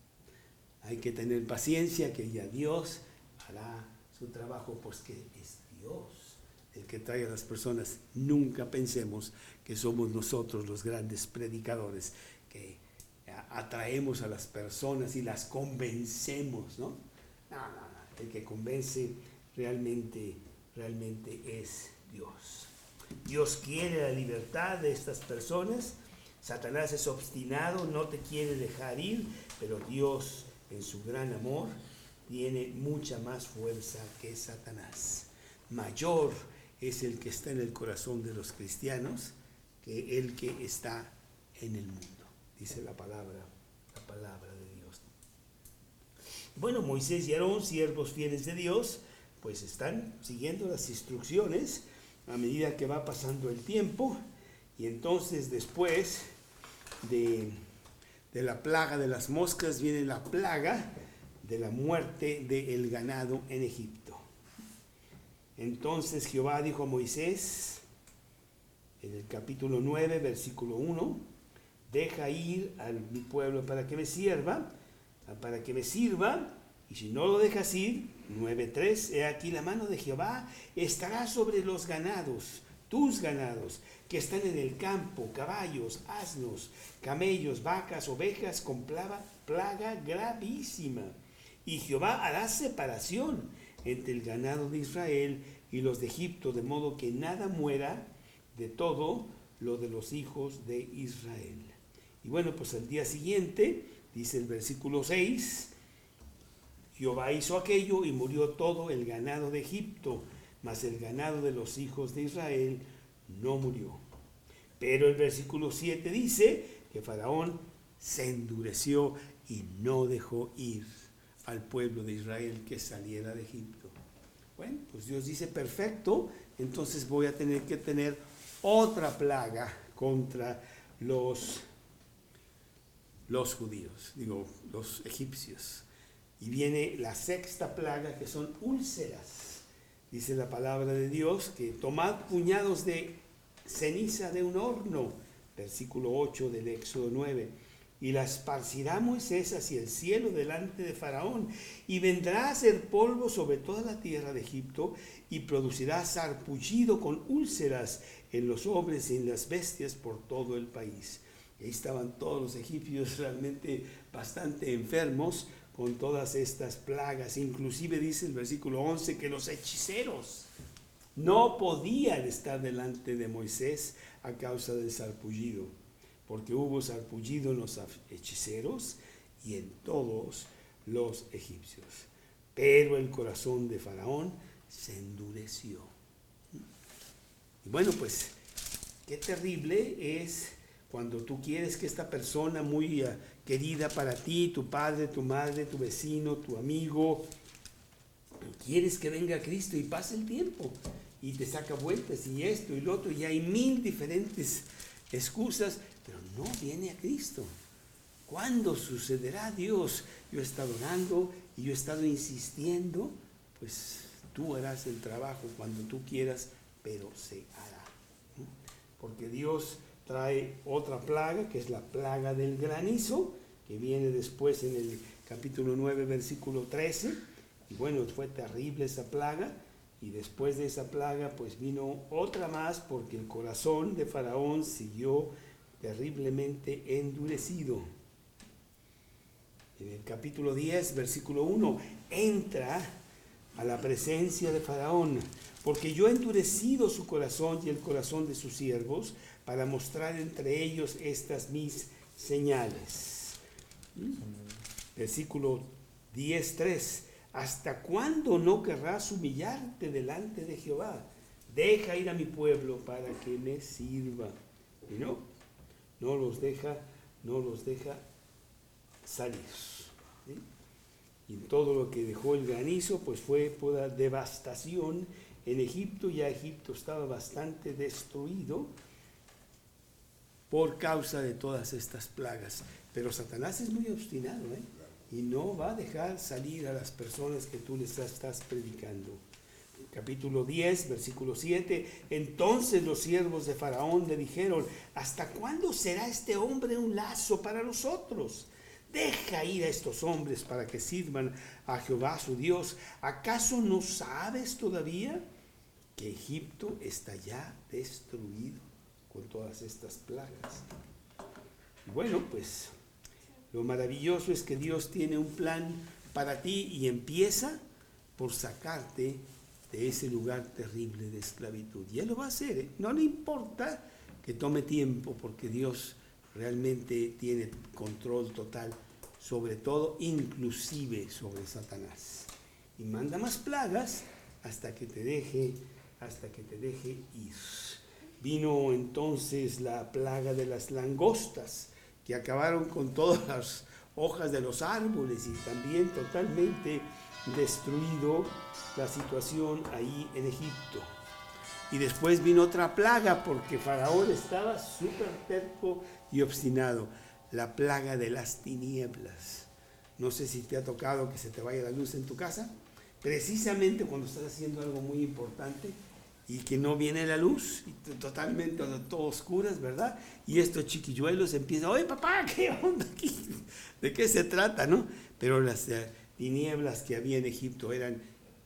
hay que tener paciencia, que ya Dios hará su trabajo, pues que es Dios el que trae a las personas. Nunca pensemos que somos nosotros los grandes predicadores, que atraemos a las personas y las convencemos, ¿no? No, no, no. El que convence realmente, realmente es Dios. Dios quiere la libertad de estas personas. Satanás es obstinado, no te quiere dejar ir, pero Dios, en su gran amor, tiene mucha más fuerza que Satanás. Mayor es el que está en el corazón de los cristianos que el que está en el mundo, dice la palabra, la palabra de Dios. Bueno, Moisés y Aarón, siervos fieles de Dios, pues están siguiendo las instrucciones a medida que va pasando el tiempo, y entonces después de, de la plaga de las moscas viene la plaga de la muerte del ganado en Egipto. Entonces Jehová dijo a Moisés, en el capítulo nueve, versículo uno, deja ir a mi pueblo para que me sirva, para que me sirva, y si no lo dejas ir, nueve tres, he aquí la mano de Jehová estará sobre los ganados, tus ganados, que están en el campo, caballos, asnos, camellos, vacas, ovejas, con plaga, plaga gravísima. Y Jehová hará separación entre el ganado de Israel y los de Egipto, de modo que nada muera de todo lo de los hijos de Israel. Y bueno, pues al día siguiente, dice el versículo seis, Jehová hizo aquello y murió todo el ganado de Egipto, mas el ganado de los hijos de Israel no murió. Pero el versículo siete dice que Faraón se endureció y no dejó ir al pueblo de Israel que saliera de Egipto. Bueno, pues Dios dice, perfecto, entonces voy a tener que tener otra plaga contra los, los judíos, digo, los egipcios. Y viene la sexta plaga, que son úlceras. Dice la palabra de Dios que tomad puñados de ceniza de un horno, versículo ocho del Éxodo nueve, y la esparcirá Moisés hacia el cielo delante de Faraón, y vendrá a ser polvo sobre toda la tierra de Egipto, y producirá sarpullido con úlceras en los hombres y en las bestias por todo el país. Y ahí estaban todos los egipcios realmente bastante enfermos con todas estas plagas. Inclusive dice el versículo once que los hechiceros no podían estar delante de Moisés a causa del sarpullido, porque hubo sarpullido en los hechiceros y en todos los egipcios. Pero el corazón de Faraón se endureció. Y bueno, pues qué terrible es cuando tú quieres que esta persona muy uh, querida para ti, tu padre, tu madre, tu vecino, tu amigo, quieres que venga a Cristo y pase el tiempo y te saca vueltas y esto y lo otro, y hay mil diferentes excusas, pero no viene a Cristo. ¿Cuándo sucederá, Dios? Yo he estado orando y yo he estado insistiendo. Pues tú harás el trabajo cuando tú quieras, pero se hará. Porque Dios trae otra plaga, que es la plaga del granizo, que viene después en el capítulo nueve, versículo trece. Y bueno, fue terrible esa plaga. Y después de esa plaga, pues vino otra más, porque el corazón de Faraón siguió terriblemente endurecido. En el capítulo diez, versículo uno, entra a la presencia de Faraón, porque yo he endurecido su corazón y el corazón de sus siervos, para mostrar entre ellos estas mis señales. ¿Mm? Versículo diez, tres. ¿Hasta cuándo no querrás humillarte delante de Jehová? Deja ir a mi pueblo para que me sirva. Y no, no los deja, no los deja salir. ¿Sí? Y todo lo que dejó el granizo, pues fue pura devastación en Egipto. Ya Egipto estaba bastante destruido por causa de todas estas plagas. Pero Satanás es muy obstinado, ¿eh? Y no va a dejar salir a las personas que tú les estás predicando. Capítulo diez, versículo siete. Entonces los siervos de Faraón le dijeron: ¿hasta cuándo será este hombre un lazo para nosotros? Deja ir a estos hombres para que sirvan a Jehová su Dios. ¿Acaso no sabes todavía que Egipto está ya destruido con todas estas plagas? Y bueno, pues lo maravilloso es que Dios tiene un plan para ti y empieza por sacarte de ese lugar terrible de esclavitud. Y Él lo va a hacer, ¿eh? No le importa que tome tiempo, porque Dios realmente tiene control total sobre todo, inclusive sobre Satanás. Y manda más plagas hasta que te deje, hasta que te deje ir. Vino entonces la plaga de las langostas, que acabaron con todas las hojas de los árboles y también totalmente destruido la situación ahí en Egipto. Y después vino otra plaga, porque Faraón estaba súper terco y obstinado, la plaga de las tinieblas. No sé si te ha tocado que se te vaya la luz en tu casa, precisamente cuando estás haciendo algo muy importante y que no viene la luz, y totalmente todo oscuras, ¿verdad? Y estos chiquilluelos empiezan: oye, papá, ¿qué onda aquí? ¿De qué se trata, no? Pero las uh, tinieblas que había en Egipto eran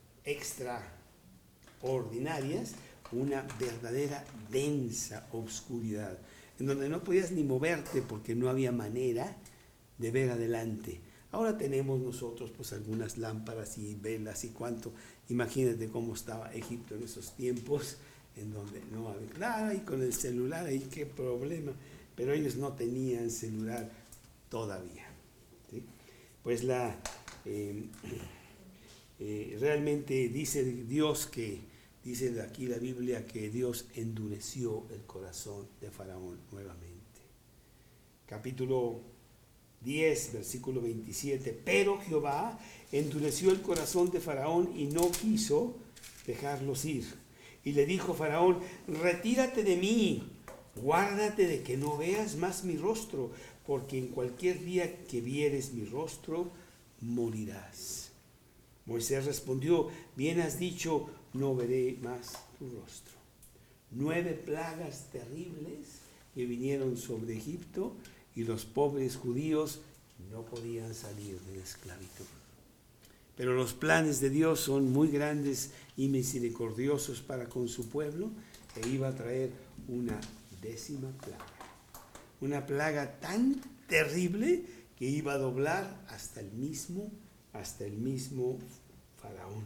extraordinarias, una verdadera densa oscuridad, en donde no podías ni moverte porque no había manera de ver adelante. Ahora tenemos nosotros pues algunas lámparas y velas y cuánto. Imagínate cómo estaba Egipto en esos tiempos, en donde no había, claro, y con el celular ahí qué problema, pero ellos no tenían celular todavía, ¿sí? Pues la eh, eh, realmente dice Dios que, dice aquí la Biblia, que Dios endureció el corazón de Faraón nuevamente. Capítulo diez, versículo veintisiete. Pero Jehová endureció el corazón de Faraón y no quiso dejarlos ir. Y le dijo Faraón: retírate de mí, guárdate de que no veas más mi rostro, porque en cualquier día que vieres mi rostro, morirás. Moisés respondió: bien has dicho, no veré más tu rostro. Nueve plagas terribles que vinieron sobre Egipto, y los pobres judíos no podían salir de la esclavitud. Pero los planes de Dios son muy grandes y misericordiosos para con su pueblo, e iba a traer una décima plaga. una plaga tan terrible que iba a doblar hasta el mismo, hasta el mismo Faraón.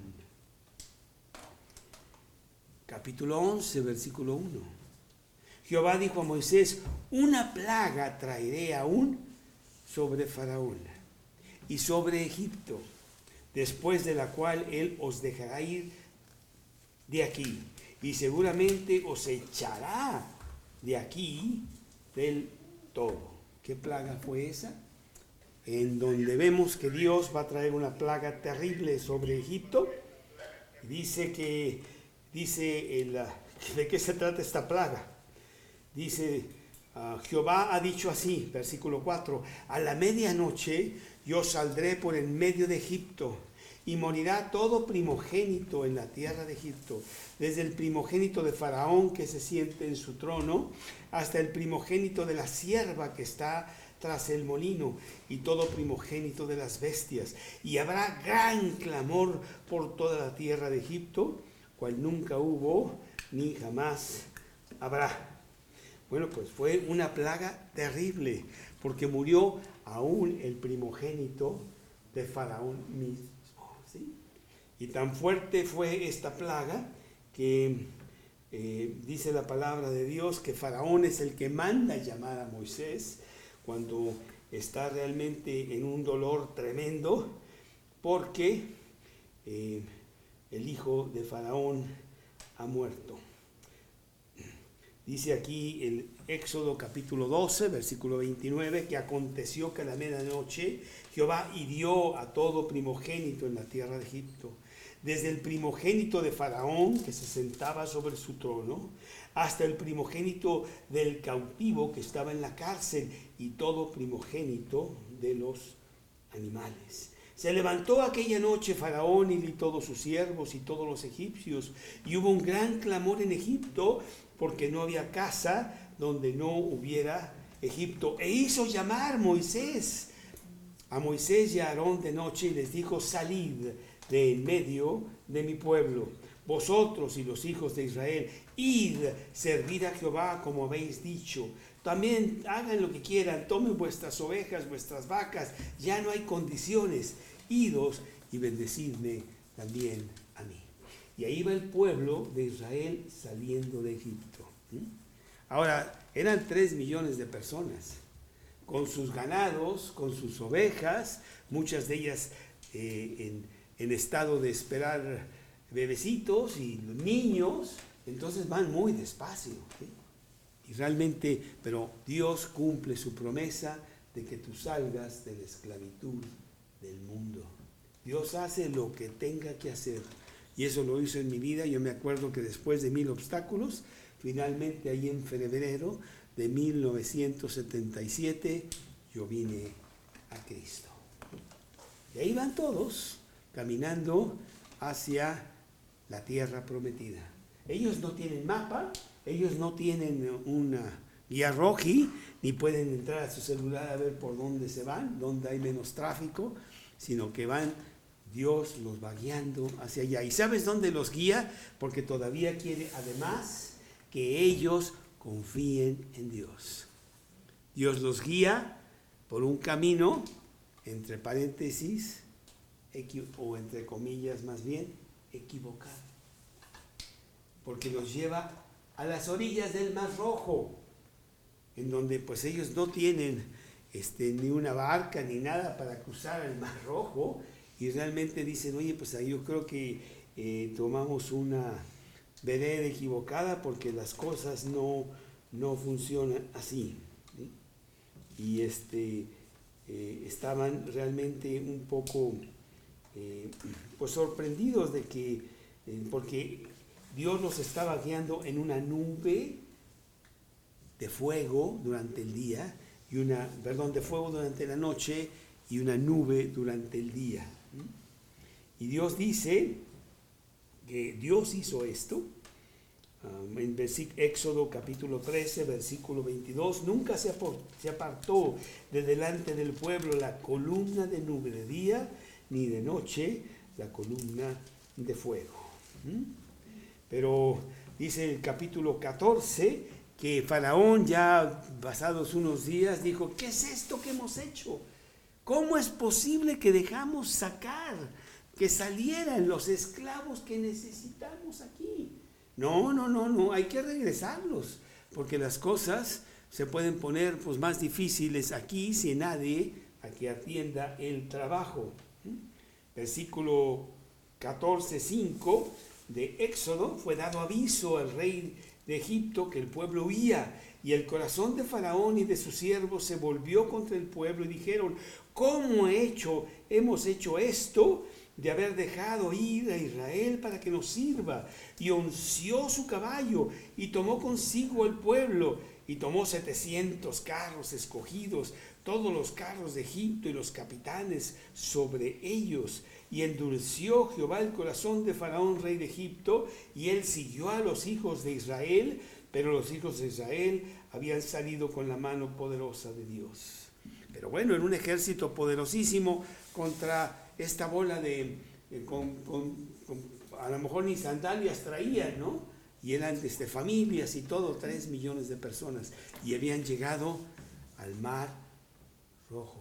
Capítulo once, versículo uno. Jehová dijo a Moisés: una plaga traeré aún sobre Faraón y sobre Egipto, después de la cual él os dejará ir de aquí, y seguramente os echará de aquí del todo. ¿Qué plaga fue esa? En donde vemos que Dios va a traer una plaga terrible sobre Egipto. Dice que, dice el, ¿de qué se trata esta plaga? Dice, uh, Jehová ha dicho así, versículo cuatro: a la medianoche yo saldré por en medio de Egipto, y morirá todo primogénito en la tierra de Egipto, desde el primogénito de Faraón que se siente en su trono, hasta el primogénito de la sierva que está tras el molino, y todo primogénito de las bestias. Y habrá gran clamor por toda la tierra de Egipto, cual nunca hubo ni jamás habrá. Bueno, pues fue una plaga terrible, porque murió aún el primogénito de Faraón mismo, ¿sí? Y tan fuerte fue esta plaga que eh, dice la palabra de Dios que Faraón es el que manda llamar a Moisés cuando está realmente en un dolor tremendo, porque eh, el hijo de Faraón ha muerto. Dice aquí el Éxodo capítulo doce, versículo veintinueve, que aconteció que a la medianoche Jehová hirió a todo primogénito en la tierra de Egipto, desde el primogénito de Faraón que se sentaba sobre su trono, hasta el primogénito del cautivo que estaba en la cárcel, y todo primogénito de los animales. Se levantó aquella noche Faraón y todos sus siervos y todos los egipcios, y hubo un gran clamor en Egipto, porque no había casa donde no hubiera Egipto. E hizo llamar Moisés a Moisés y a Aarón de noche, y les dijo: salid de en medio de mi pueblo, vosotros y los hijos de Israel, id, servid a Jehová como habéis dicho. También hagan lo que quieran, tomen vuestras ovejas, vuestras vacas, ya no hay condiciones, idos y bendecidme también a mí. Y ahí va el pueblo de Israel saliendo de Egipto. Ahora, eran tres millones de personas, con sus ganados, con sus ovejas, muchas de ellas eh, en, en estado de esperar bebecitos y niños. Entonces van muy despacio, ¿sí? Y realmente, pero Dios cumple su promesa de que tú salgas de la esclavitud del mundo. Dios hace lo que tenga que hacer. Y eso lo hizo en mi vida. Yo me acuerdo que después de mil obstáculos, finalmente ahí en febrero de mil novecientos setenta y siete, yo vine a Cristo. Y ahí van todos, caminando hacia la tierra prometida. Ellos no tienen mapa, ellos no tienen una guía roji, ni pueden entrar a su celular a ver por dónde se van, dónde hay menos tráfico, sino que van, Dios los va guiando hacia allá. ¿Y sabes dónde los guía? Porque todavía quiere, además, que ellos confíen en Dios. Dios los guía por un camino, entre paréntesis, o entre comillas más bien, equivocado. Porque los lleva a las orillas del Mar Rojo, en donde pues ellos no tienen este, ni una barca ni nada para cruzar el Mar Rojo, y realmente dicen: oye, pues ahí yo creo que eh, tomamos una vereda equivocada, porque las cosas no, no funcionan así, ¿sí? Y este, eh, estaban realmente un poco eh, pues sorprendidos de que, eh, porque Dios los estaba guiando en una nube de fuego durante el día, y una, perdón, de fuego durante la noche, y una nube durante el día. Y Dios dice que Dios hizo esto. Um, en Éxodo capítulo trece, versículo veintidós, nunca se, se apartó de delante del pueblo la columna de nube de día, ni de noche la columna de fuego. ¿Mm? Pero dice el capítulo catorce que Faraón, ya pasados unos días, dijo, ¿qué es esto que hemos hecho? ¿Cómo es posible que dejamos sacar, que salieran los esclavos que necesitamos aquí? No, no, no, no, hay que regresarlos, porque las cosas se pueden poner pues, más difíciles aquí si nadie aquí atienda el trabajo. Versículo catorce, cinco de Éxodo, fue dado aviso al rey de Egipto que el pueblo huía, y el corazón de Faraón y de sus siervos se volvió contra el pueblo y dijeron, ¿cómo he hecho, hemos hecho esto de haber dejado ir a Israel para que nos sirva? Y unció su caballo y tomó consigo el pueblo y tomó setecientos carros escogidos, todos los carros de Egipto y los capitanes sobre ellos. Y endureció Jehová el corazón de Faraón, rey de Egipto, y él siguió a los hijos de Israel, pero los hijos de Israel habían salido con la mano poderosa de Dios. Pero bueno, en un ejército poderosísimo contra esta bola de, de con, con, con, a lo mejor ni sandalias traían, ¿no? Y eran desde familias y todo, tres millones de personas, y habían llegado al Mar Rojo,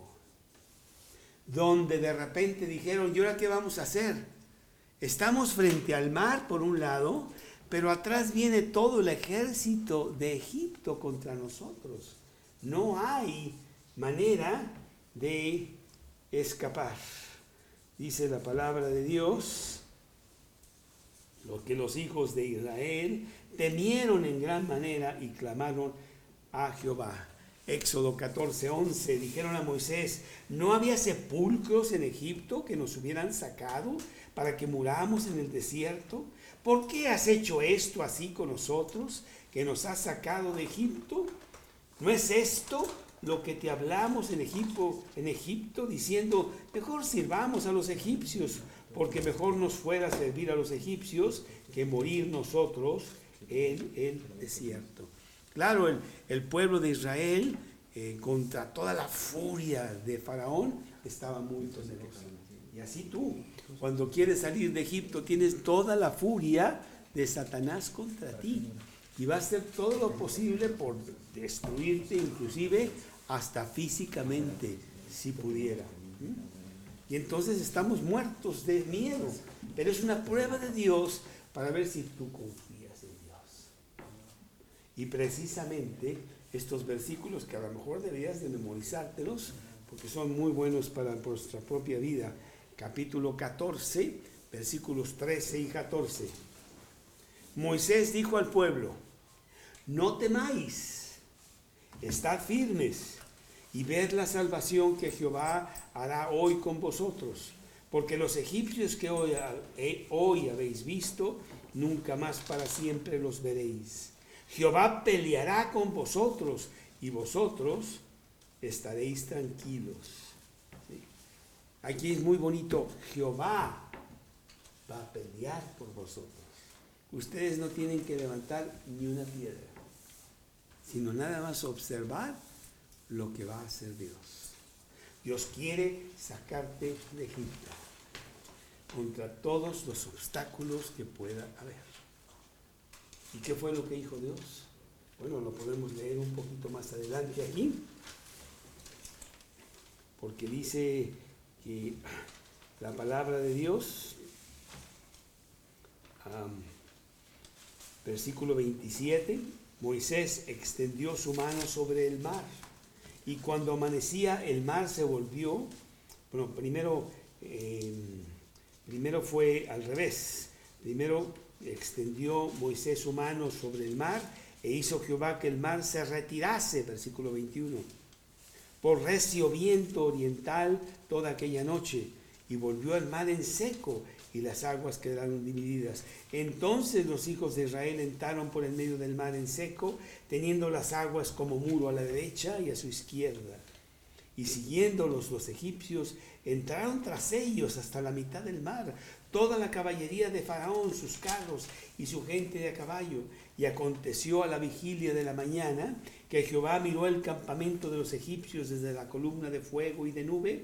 donde de repente dijeron, ¿y ahora qué vamos a hacer? Estamos frente al mar por un lado, pero atrás viene todo el ejército de Egipto contra nosotros. No hay manera de escapar. Dice la palabra de Dios, lo que los hijos de Israel temieron en gran manera y clamaron a Jehová. Éxodo catorce, once, dijeron a Moisés, ¿no había sepulcros en Egipto que nos hubieran sacado para que muramos en el desierto? ¿Por qué has hecho esto así con nosotros, que nos has sacado de Egipto? ¿No es esto lo que te hablamos en Egipto, en Egipto, diciendo, mejor sirvamos a los egipcios, porque mejor nos fuera servir a los egipcios que morir nosotros en el desierto? Claro, el, el pueblo de Israel, eh, contra toda la furia de Faraón, estaba muy temeroso. Y así tú, cuando quieres salir de Egipto, tienes toda la furia de Satanás contra ti. Y va a hacer todo lo posible por destruirte, inclusive hasta físicamente, si pudiera. Y entonces estamos muertos de miedo. Pero es una prueba de Dios para ver si tú confías en Dios. Y precisamente estos versículos, que a lo mejor deberías de memorizártelos, porque son muy buenos para nuestra propia vida. Capítulo catorce, versículos trece y catorce. Moisés dijo al pueblo, no temáis, estad firmes y ved la salvación que Jehová hará hoy con vosotros, porque los egipcios que hoy, hoy habéis visto, nunca más para siempre los veréis. Jehová peleará con vosotros y vosotros estaréis tranquilos. ¿Sí? Aquí es muy bonito, Jehová va a pelear por vosotros. Ustedes no tienen que levantar ni una piedra, sino nada más observar lo que va a hacer Dios. Dios quiere sacarte de Egipto contra todos los obstáculos que pueda haber. ¿Y qué fue lo que dijo Dios? Bueno, lo podemos leer un poquito más adelante aquí, porque dice que la palabra de Dios, um, versículo veintisiete, Moisés extendió su mano sobre el mar, y cuando amanecía el mar se volvió, bueno, primero, eh, primero fue al revés, primero extendió Moisés su mano sobre el mar, e hizo Jehová que el mar se retirase, versículo veintiuno, por recio viento oriental toda aquella noche, y volvió el mar en seco, y las aguas quedaron divididas. Entonces los hijos de Israel entraron por el medio del mar en seco, teniendo las aguas como muro a la derecha y a su izquierda. Y siguiéndolos los egipcios, entraron tras ellos hasta la mitad del mar, toda la caballería de Faraón, sus carros y su gente de a caballo. Y aconteció a la vigilia de la mañana que Jehová miró el campamento de los egipcios desde la columna de fuego y de nube,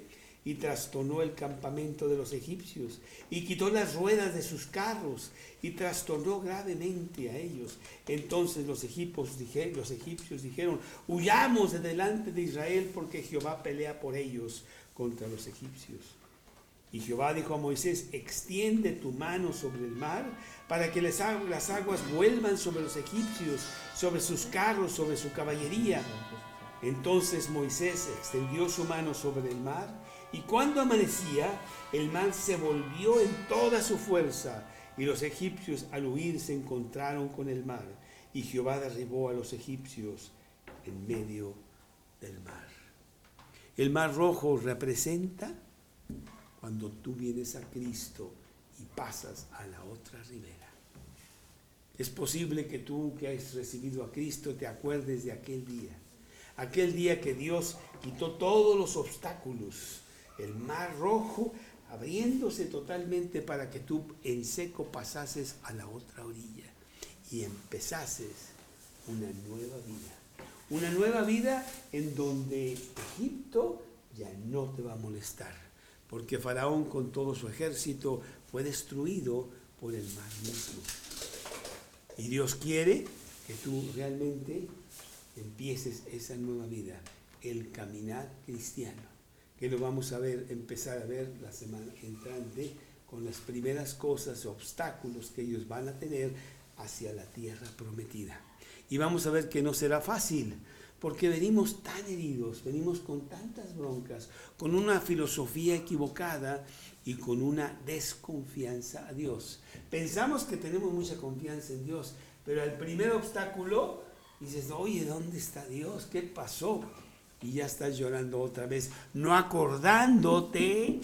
y trastornó el campamento de los egipcios, y quitó las ruedas de sus carros, y trastornó gravemente a ellos. Entonces los egipcios, dije, los egipcios dijeron: huyamos de delante de Israel, porque Jehová pelea por ellos contra los egipcios. Y Jehová dijo a Moisés: extiende tu mano sobre el mar, para que las aguas vuelvan sobre los egipcios, sobre sus carros, sobre su caballería. Entonces Moisés extendió su mano sobre el mar, y cuando amanecía, el mar se volvió en toda su fuerza, y los egipcios al huir se encontraron con el mar, y Jehová derribó a los egipcios en medio del mar. El mar rojo representa cuando tú vienes a Cristo y pasas a la otra ribera. Es posible que tú, que has recibido a Cristo, te acuerdes de aquel día. Aquel día que Dios quitó todos los obstáculos, el mar rojo abriéndose totalmente para que tú en seco pasases a la otra orilla y empezases una nueva vida. Una nueva vida en donde Egipto ya no te va a molestar, porque Faraón con todo su ejército fue destruido por el mar mismo. Y Dios quiere que tú realmente empieces esa nueva vida, el caminar cristiano, que lo vamos a ver, empezar a ver la semana entrante con las primeras cosas, obstáculos que ellos van a tener hacia la tierra prometida. Y vamos a ver que no será fácil, porque venimos tan heridos, venimos con tantas broncas, con una filosofía equivocada y con una desconfianza a Dios. Pensamos que tenemos mucha confianza en Dios, pero el primer obstáculo dices: oye, ¿dónde está Dios? ¿Qué pasó? Y ya estás llorando otra vez, no acordándote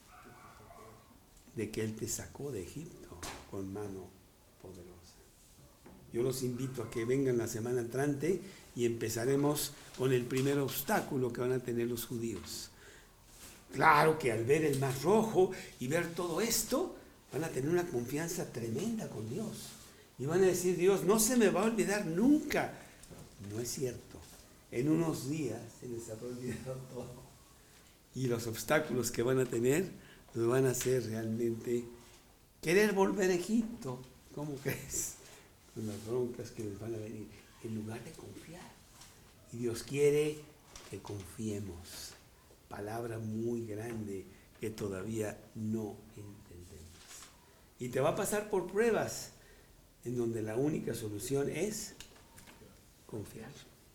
de que Él te sacó de Egipto con mano poderosa. Yo los invito a que vengan la semana entrante y empezaremos con el primer obstáculo que van a tener los judíos. Claro que al ver el mar rojo y ver todo esto, van a tener una confianza tremenda con Dios. Y van a decir: Dios no se me va a olvidar nunca. No es cierto. En unos días se les habrá olvidado todo. Y los obstáculos que van a tener los van a hacer realmente querer volver a Egipto. ¿Cómo crees? Con las broncas que les van a venir, en lugar de confiar. Y Dios quiere que confiemos. Palabra muy grande que todavía no entendemos. Y te va a pasar por pruebas en donde la única solución es confiar.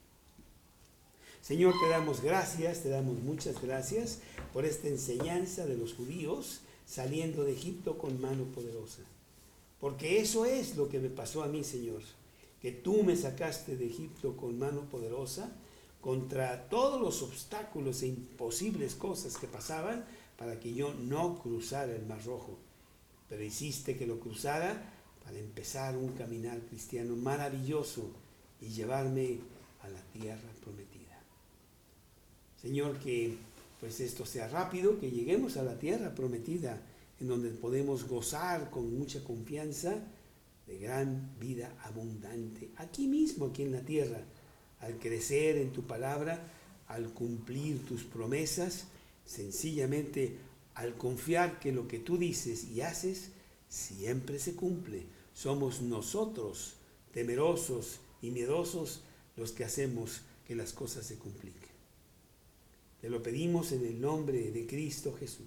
Señor, te damos gracias, te damos muchas gracias por esta enseñanza de los judíos saliendo de Egipto con mano poderosa. Porque eso es lo que me pasó a mí, Señor, que tú me sacaste de Egipto con mano poderosa contra todos los obstáculos e imposibles cosas que pasaban para que yo no cruzara el Mar Rojo. Pero hiciste que lo cruzara para empezar un caminar cristiano maravilloso y llevarme a la tierra prometida. Señor, que pues esto sea rápido, que lleguemos a la tierra prometida, en donde podemos gozar con mucha confianza de gran vida abundante, aquí mismo, aquí en la tierra, al crecer en tu palabra, al cumplir tus promesas, sencillamente al confiar que lo que tú dices y haces siempre se cumple. Somos nosotros, temerosos y miedosos, los que hacemos que las cosas se compliquen. Te lo pedimos en el nombre de Cristo Jesús.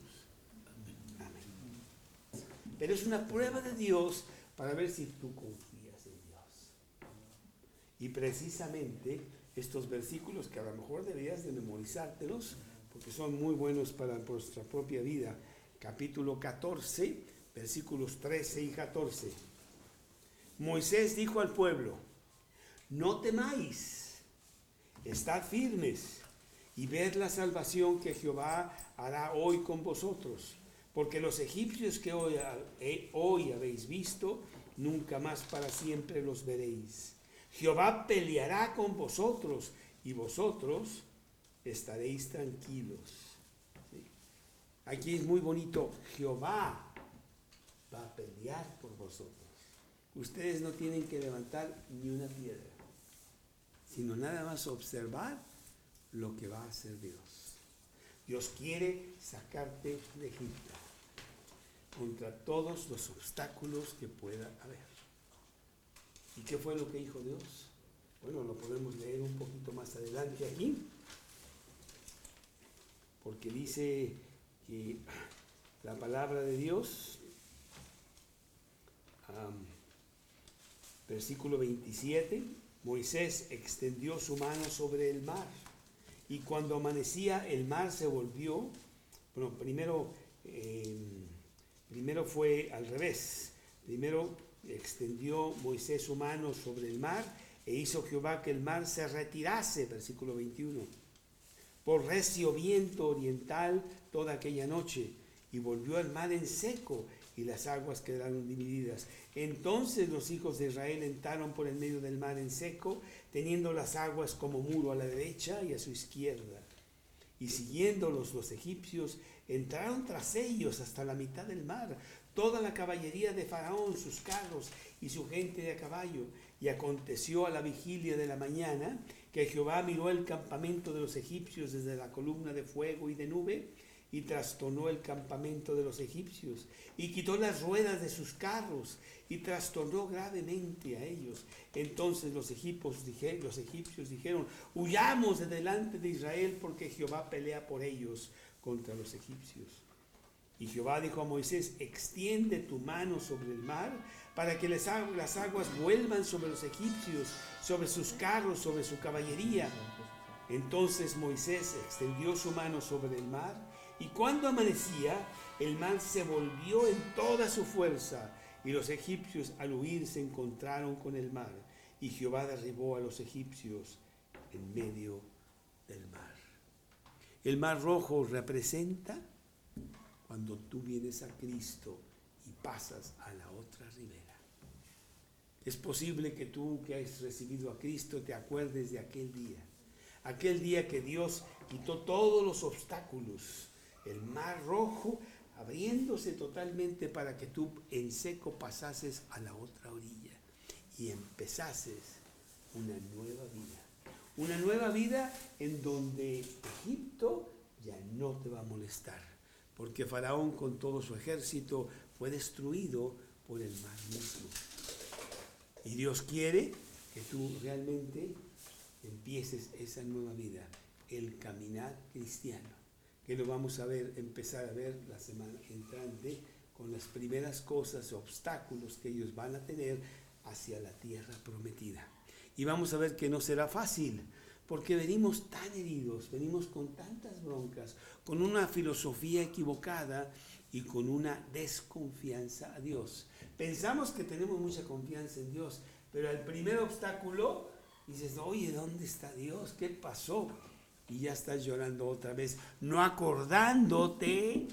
Amén. Pero es una prueba de Dios para ver si tú confías en Dios. Y precisamente estos versículos que a lo mejor deberías de memorizártelos, porque son muy buenos para nuestra propia vida. Capítulo catorce, versículos trece y catorce. Moisés dijo al pueblo: no temáis, estad firmes y ved la salvación que Jehová hará hoy con vosotros, porque los egipcios que hoy, hoy habéis visto, nunca más para siempre los veréis. Jehová peleará con vosotros y vosotros estaréis tranquilos. ¿Sí? Aquí es muy bonito, Jehová va a pelear por vosotros. Ustedes no tienen que levantar ni una piedra, sino nada más observar lo que va a hacer Dios. Dios quiere sacarte de Egipto contra todos los obstáculos que pueda haber. ¿Y qué fue lo que dijo Dios? Bueno, lo podemos leer un poquito más adelante aquí, porque dice que la palabra de Dios, um, versículo veintisiete, Moisés extendió su mano sobre el mar, y cuando amanecía el mar se volvió, bueno, primero, eh, primero fue al revés, primero extendió Moisés su mano sobre el mar, e hizo Jehová que el mar se retirase, versículo veintiuno, por recio viento oriental toda aquella noche, y volvió el mar en seco, y las aguas quedaron divididas. Entonces los hijos de Israel entraron por el medio del mar en seco, teniendo las aguas como muro a la derecha y a su izquierda. Y siguiéndolos los egipcios, entraron tras ellos hasta la mitad del mar, toda la caballería de Faraón, sus carros y su gente de a caballo. Y aconteció a la vigilia de la mañana que Jehová miró el campamento de los egipcios desde la columna de fuego y de nube, y trastornó el campamento de los egipcios, y quitó las ruedas de sus carros, y trastornó gravemente a ellos. Entonces los egipcios, dije, los egipcios dijeron: huyamos de delante de Israel, porque Jehová pelea por ellos contra los egipcios. Y Jehová dijo a Moisés: extiende tu mano sobre el mar, para que las aguas vuelvan sobre los egipcios, sobre sus carros, sobre su caballería. Entonces Moisés extendió su mano sobre el mar, y cuando amanecía, el mar se volvió en toda su fuerza, y los egipcios al huir se encontraron con el mar, y Jehová derribó a los egipcios en medio del mar. El mar rojo representa cuando tú vienes a Cristo y pasas a la otra ribera. Es posible que tú, que has recibido a Cristo, te acuerdes de aquel día. Aquel día que Dios quitó todos los obstáculos, el mar rojo abriéndose totalmente para que tú en seco pasases a la otra orilla y empezases una nueva vida. Una nueva vida en donde Egipto ya no te va a molestar, porque Faraón con todo su ejército fue destruido por el mar mismo. Y Dios quiere que tú realmente empieces esa nueva vida, el caminar cristiano, que lo vamos a ver, empezar a ver la semana entrante con las primeras cosas, obstáculos que ellos van a tener hacia la tierra prometida. Y vamos a ver que no será fácil, porque venimos tan heridos, venimos con tantas broncas, con una filosofía equivocada y con una desconfianza a Dios. Pensamos que tenemos mucha confianza en Dios, pero el primer obstáculo dices: oye, ¿dónde está Dios? ¿Qué pasó? Y ya estás llorando otra vez, no acordándote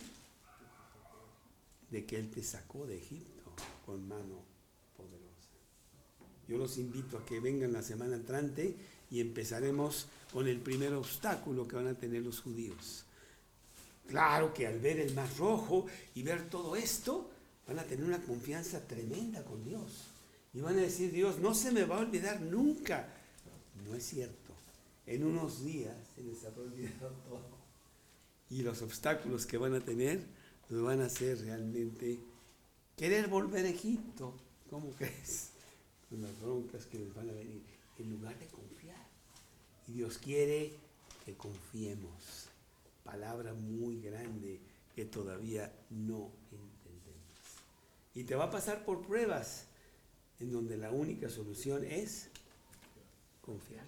de que Él te sacó de Egipto con mano poderosa. Yo los invito a que vengan la semana entrante y empezaremos con el primer obstáculo que van a tener los judíos. Claro que al ver el mar rojo y ver todo esto, van a tener una confianza tremenda con Dios. Y van a decir: Dios no se me va a olvidar nunca. No es cierto. En unos días se les habrá olvidado todo. Y los obstáculos que van a tener los van a hacer realmente querer volver a Egipto. ¿Cómo crees? Con las broncas que les van a venir, en lugar de confiar. Y Dios quiere que confiemos. Palabra muy grande que todavía no entendemos. Y te va a pasar por pruebas en donde la única solución es confiar.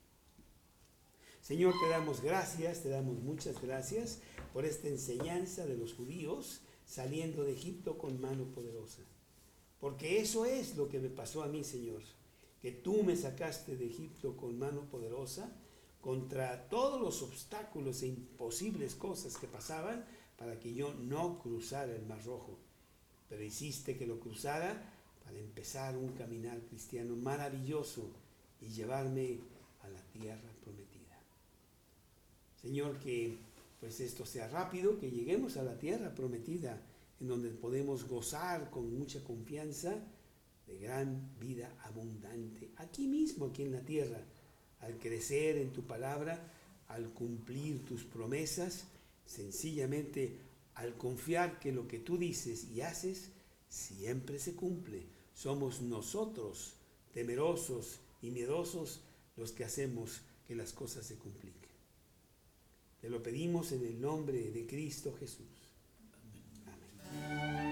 Señor, te damos gracias, te damos muchas gracias por esta enseñanza de los judíos saliendo de Egipto con mano poderosa. Porque eso es lo que me pasó a mí, Señor, que tú me sacaste de Egipto con mano poderosa contra todos los obstáculos e imposibles cosas que pasaban para que yo no cruzara el Mar Rojo. Pero hiciste que lo cruzara para empezar un caminar cristiano maravilloso y llevarme a la tierra prometida. Señor, que pues esto sea rápido, que lleguemos a la tierra prometida, en donde podemos gozar con mucha confianza de gran vida abundante, aquí mismo, aquí en la tierra, al crecer en tu palabra, al cumplir tus promesas Sencillamente, al confiar que lo que tú dices y haces siempre se cumple, somos nosotros, temerosos y miedosos, los que hacemos que las cosas se compliquen. Te lo pedimos en el nombre de Cristo Jesús. Amén.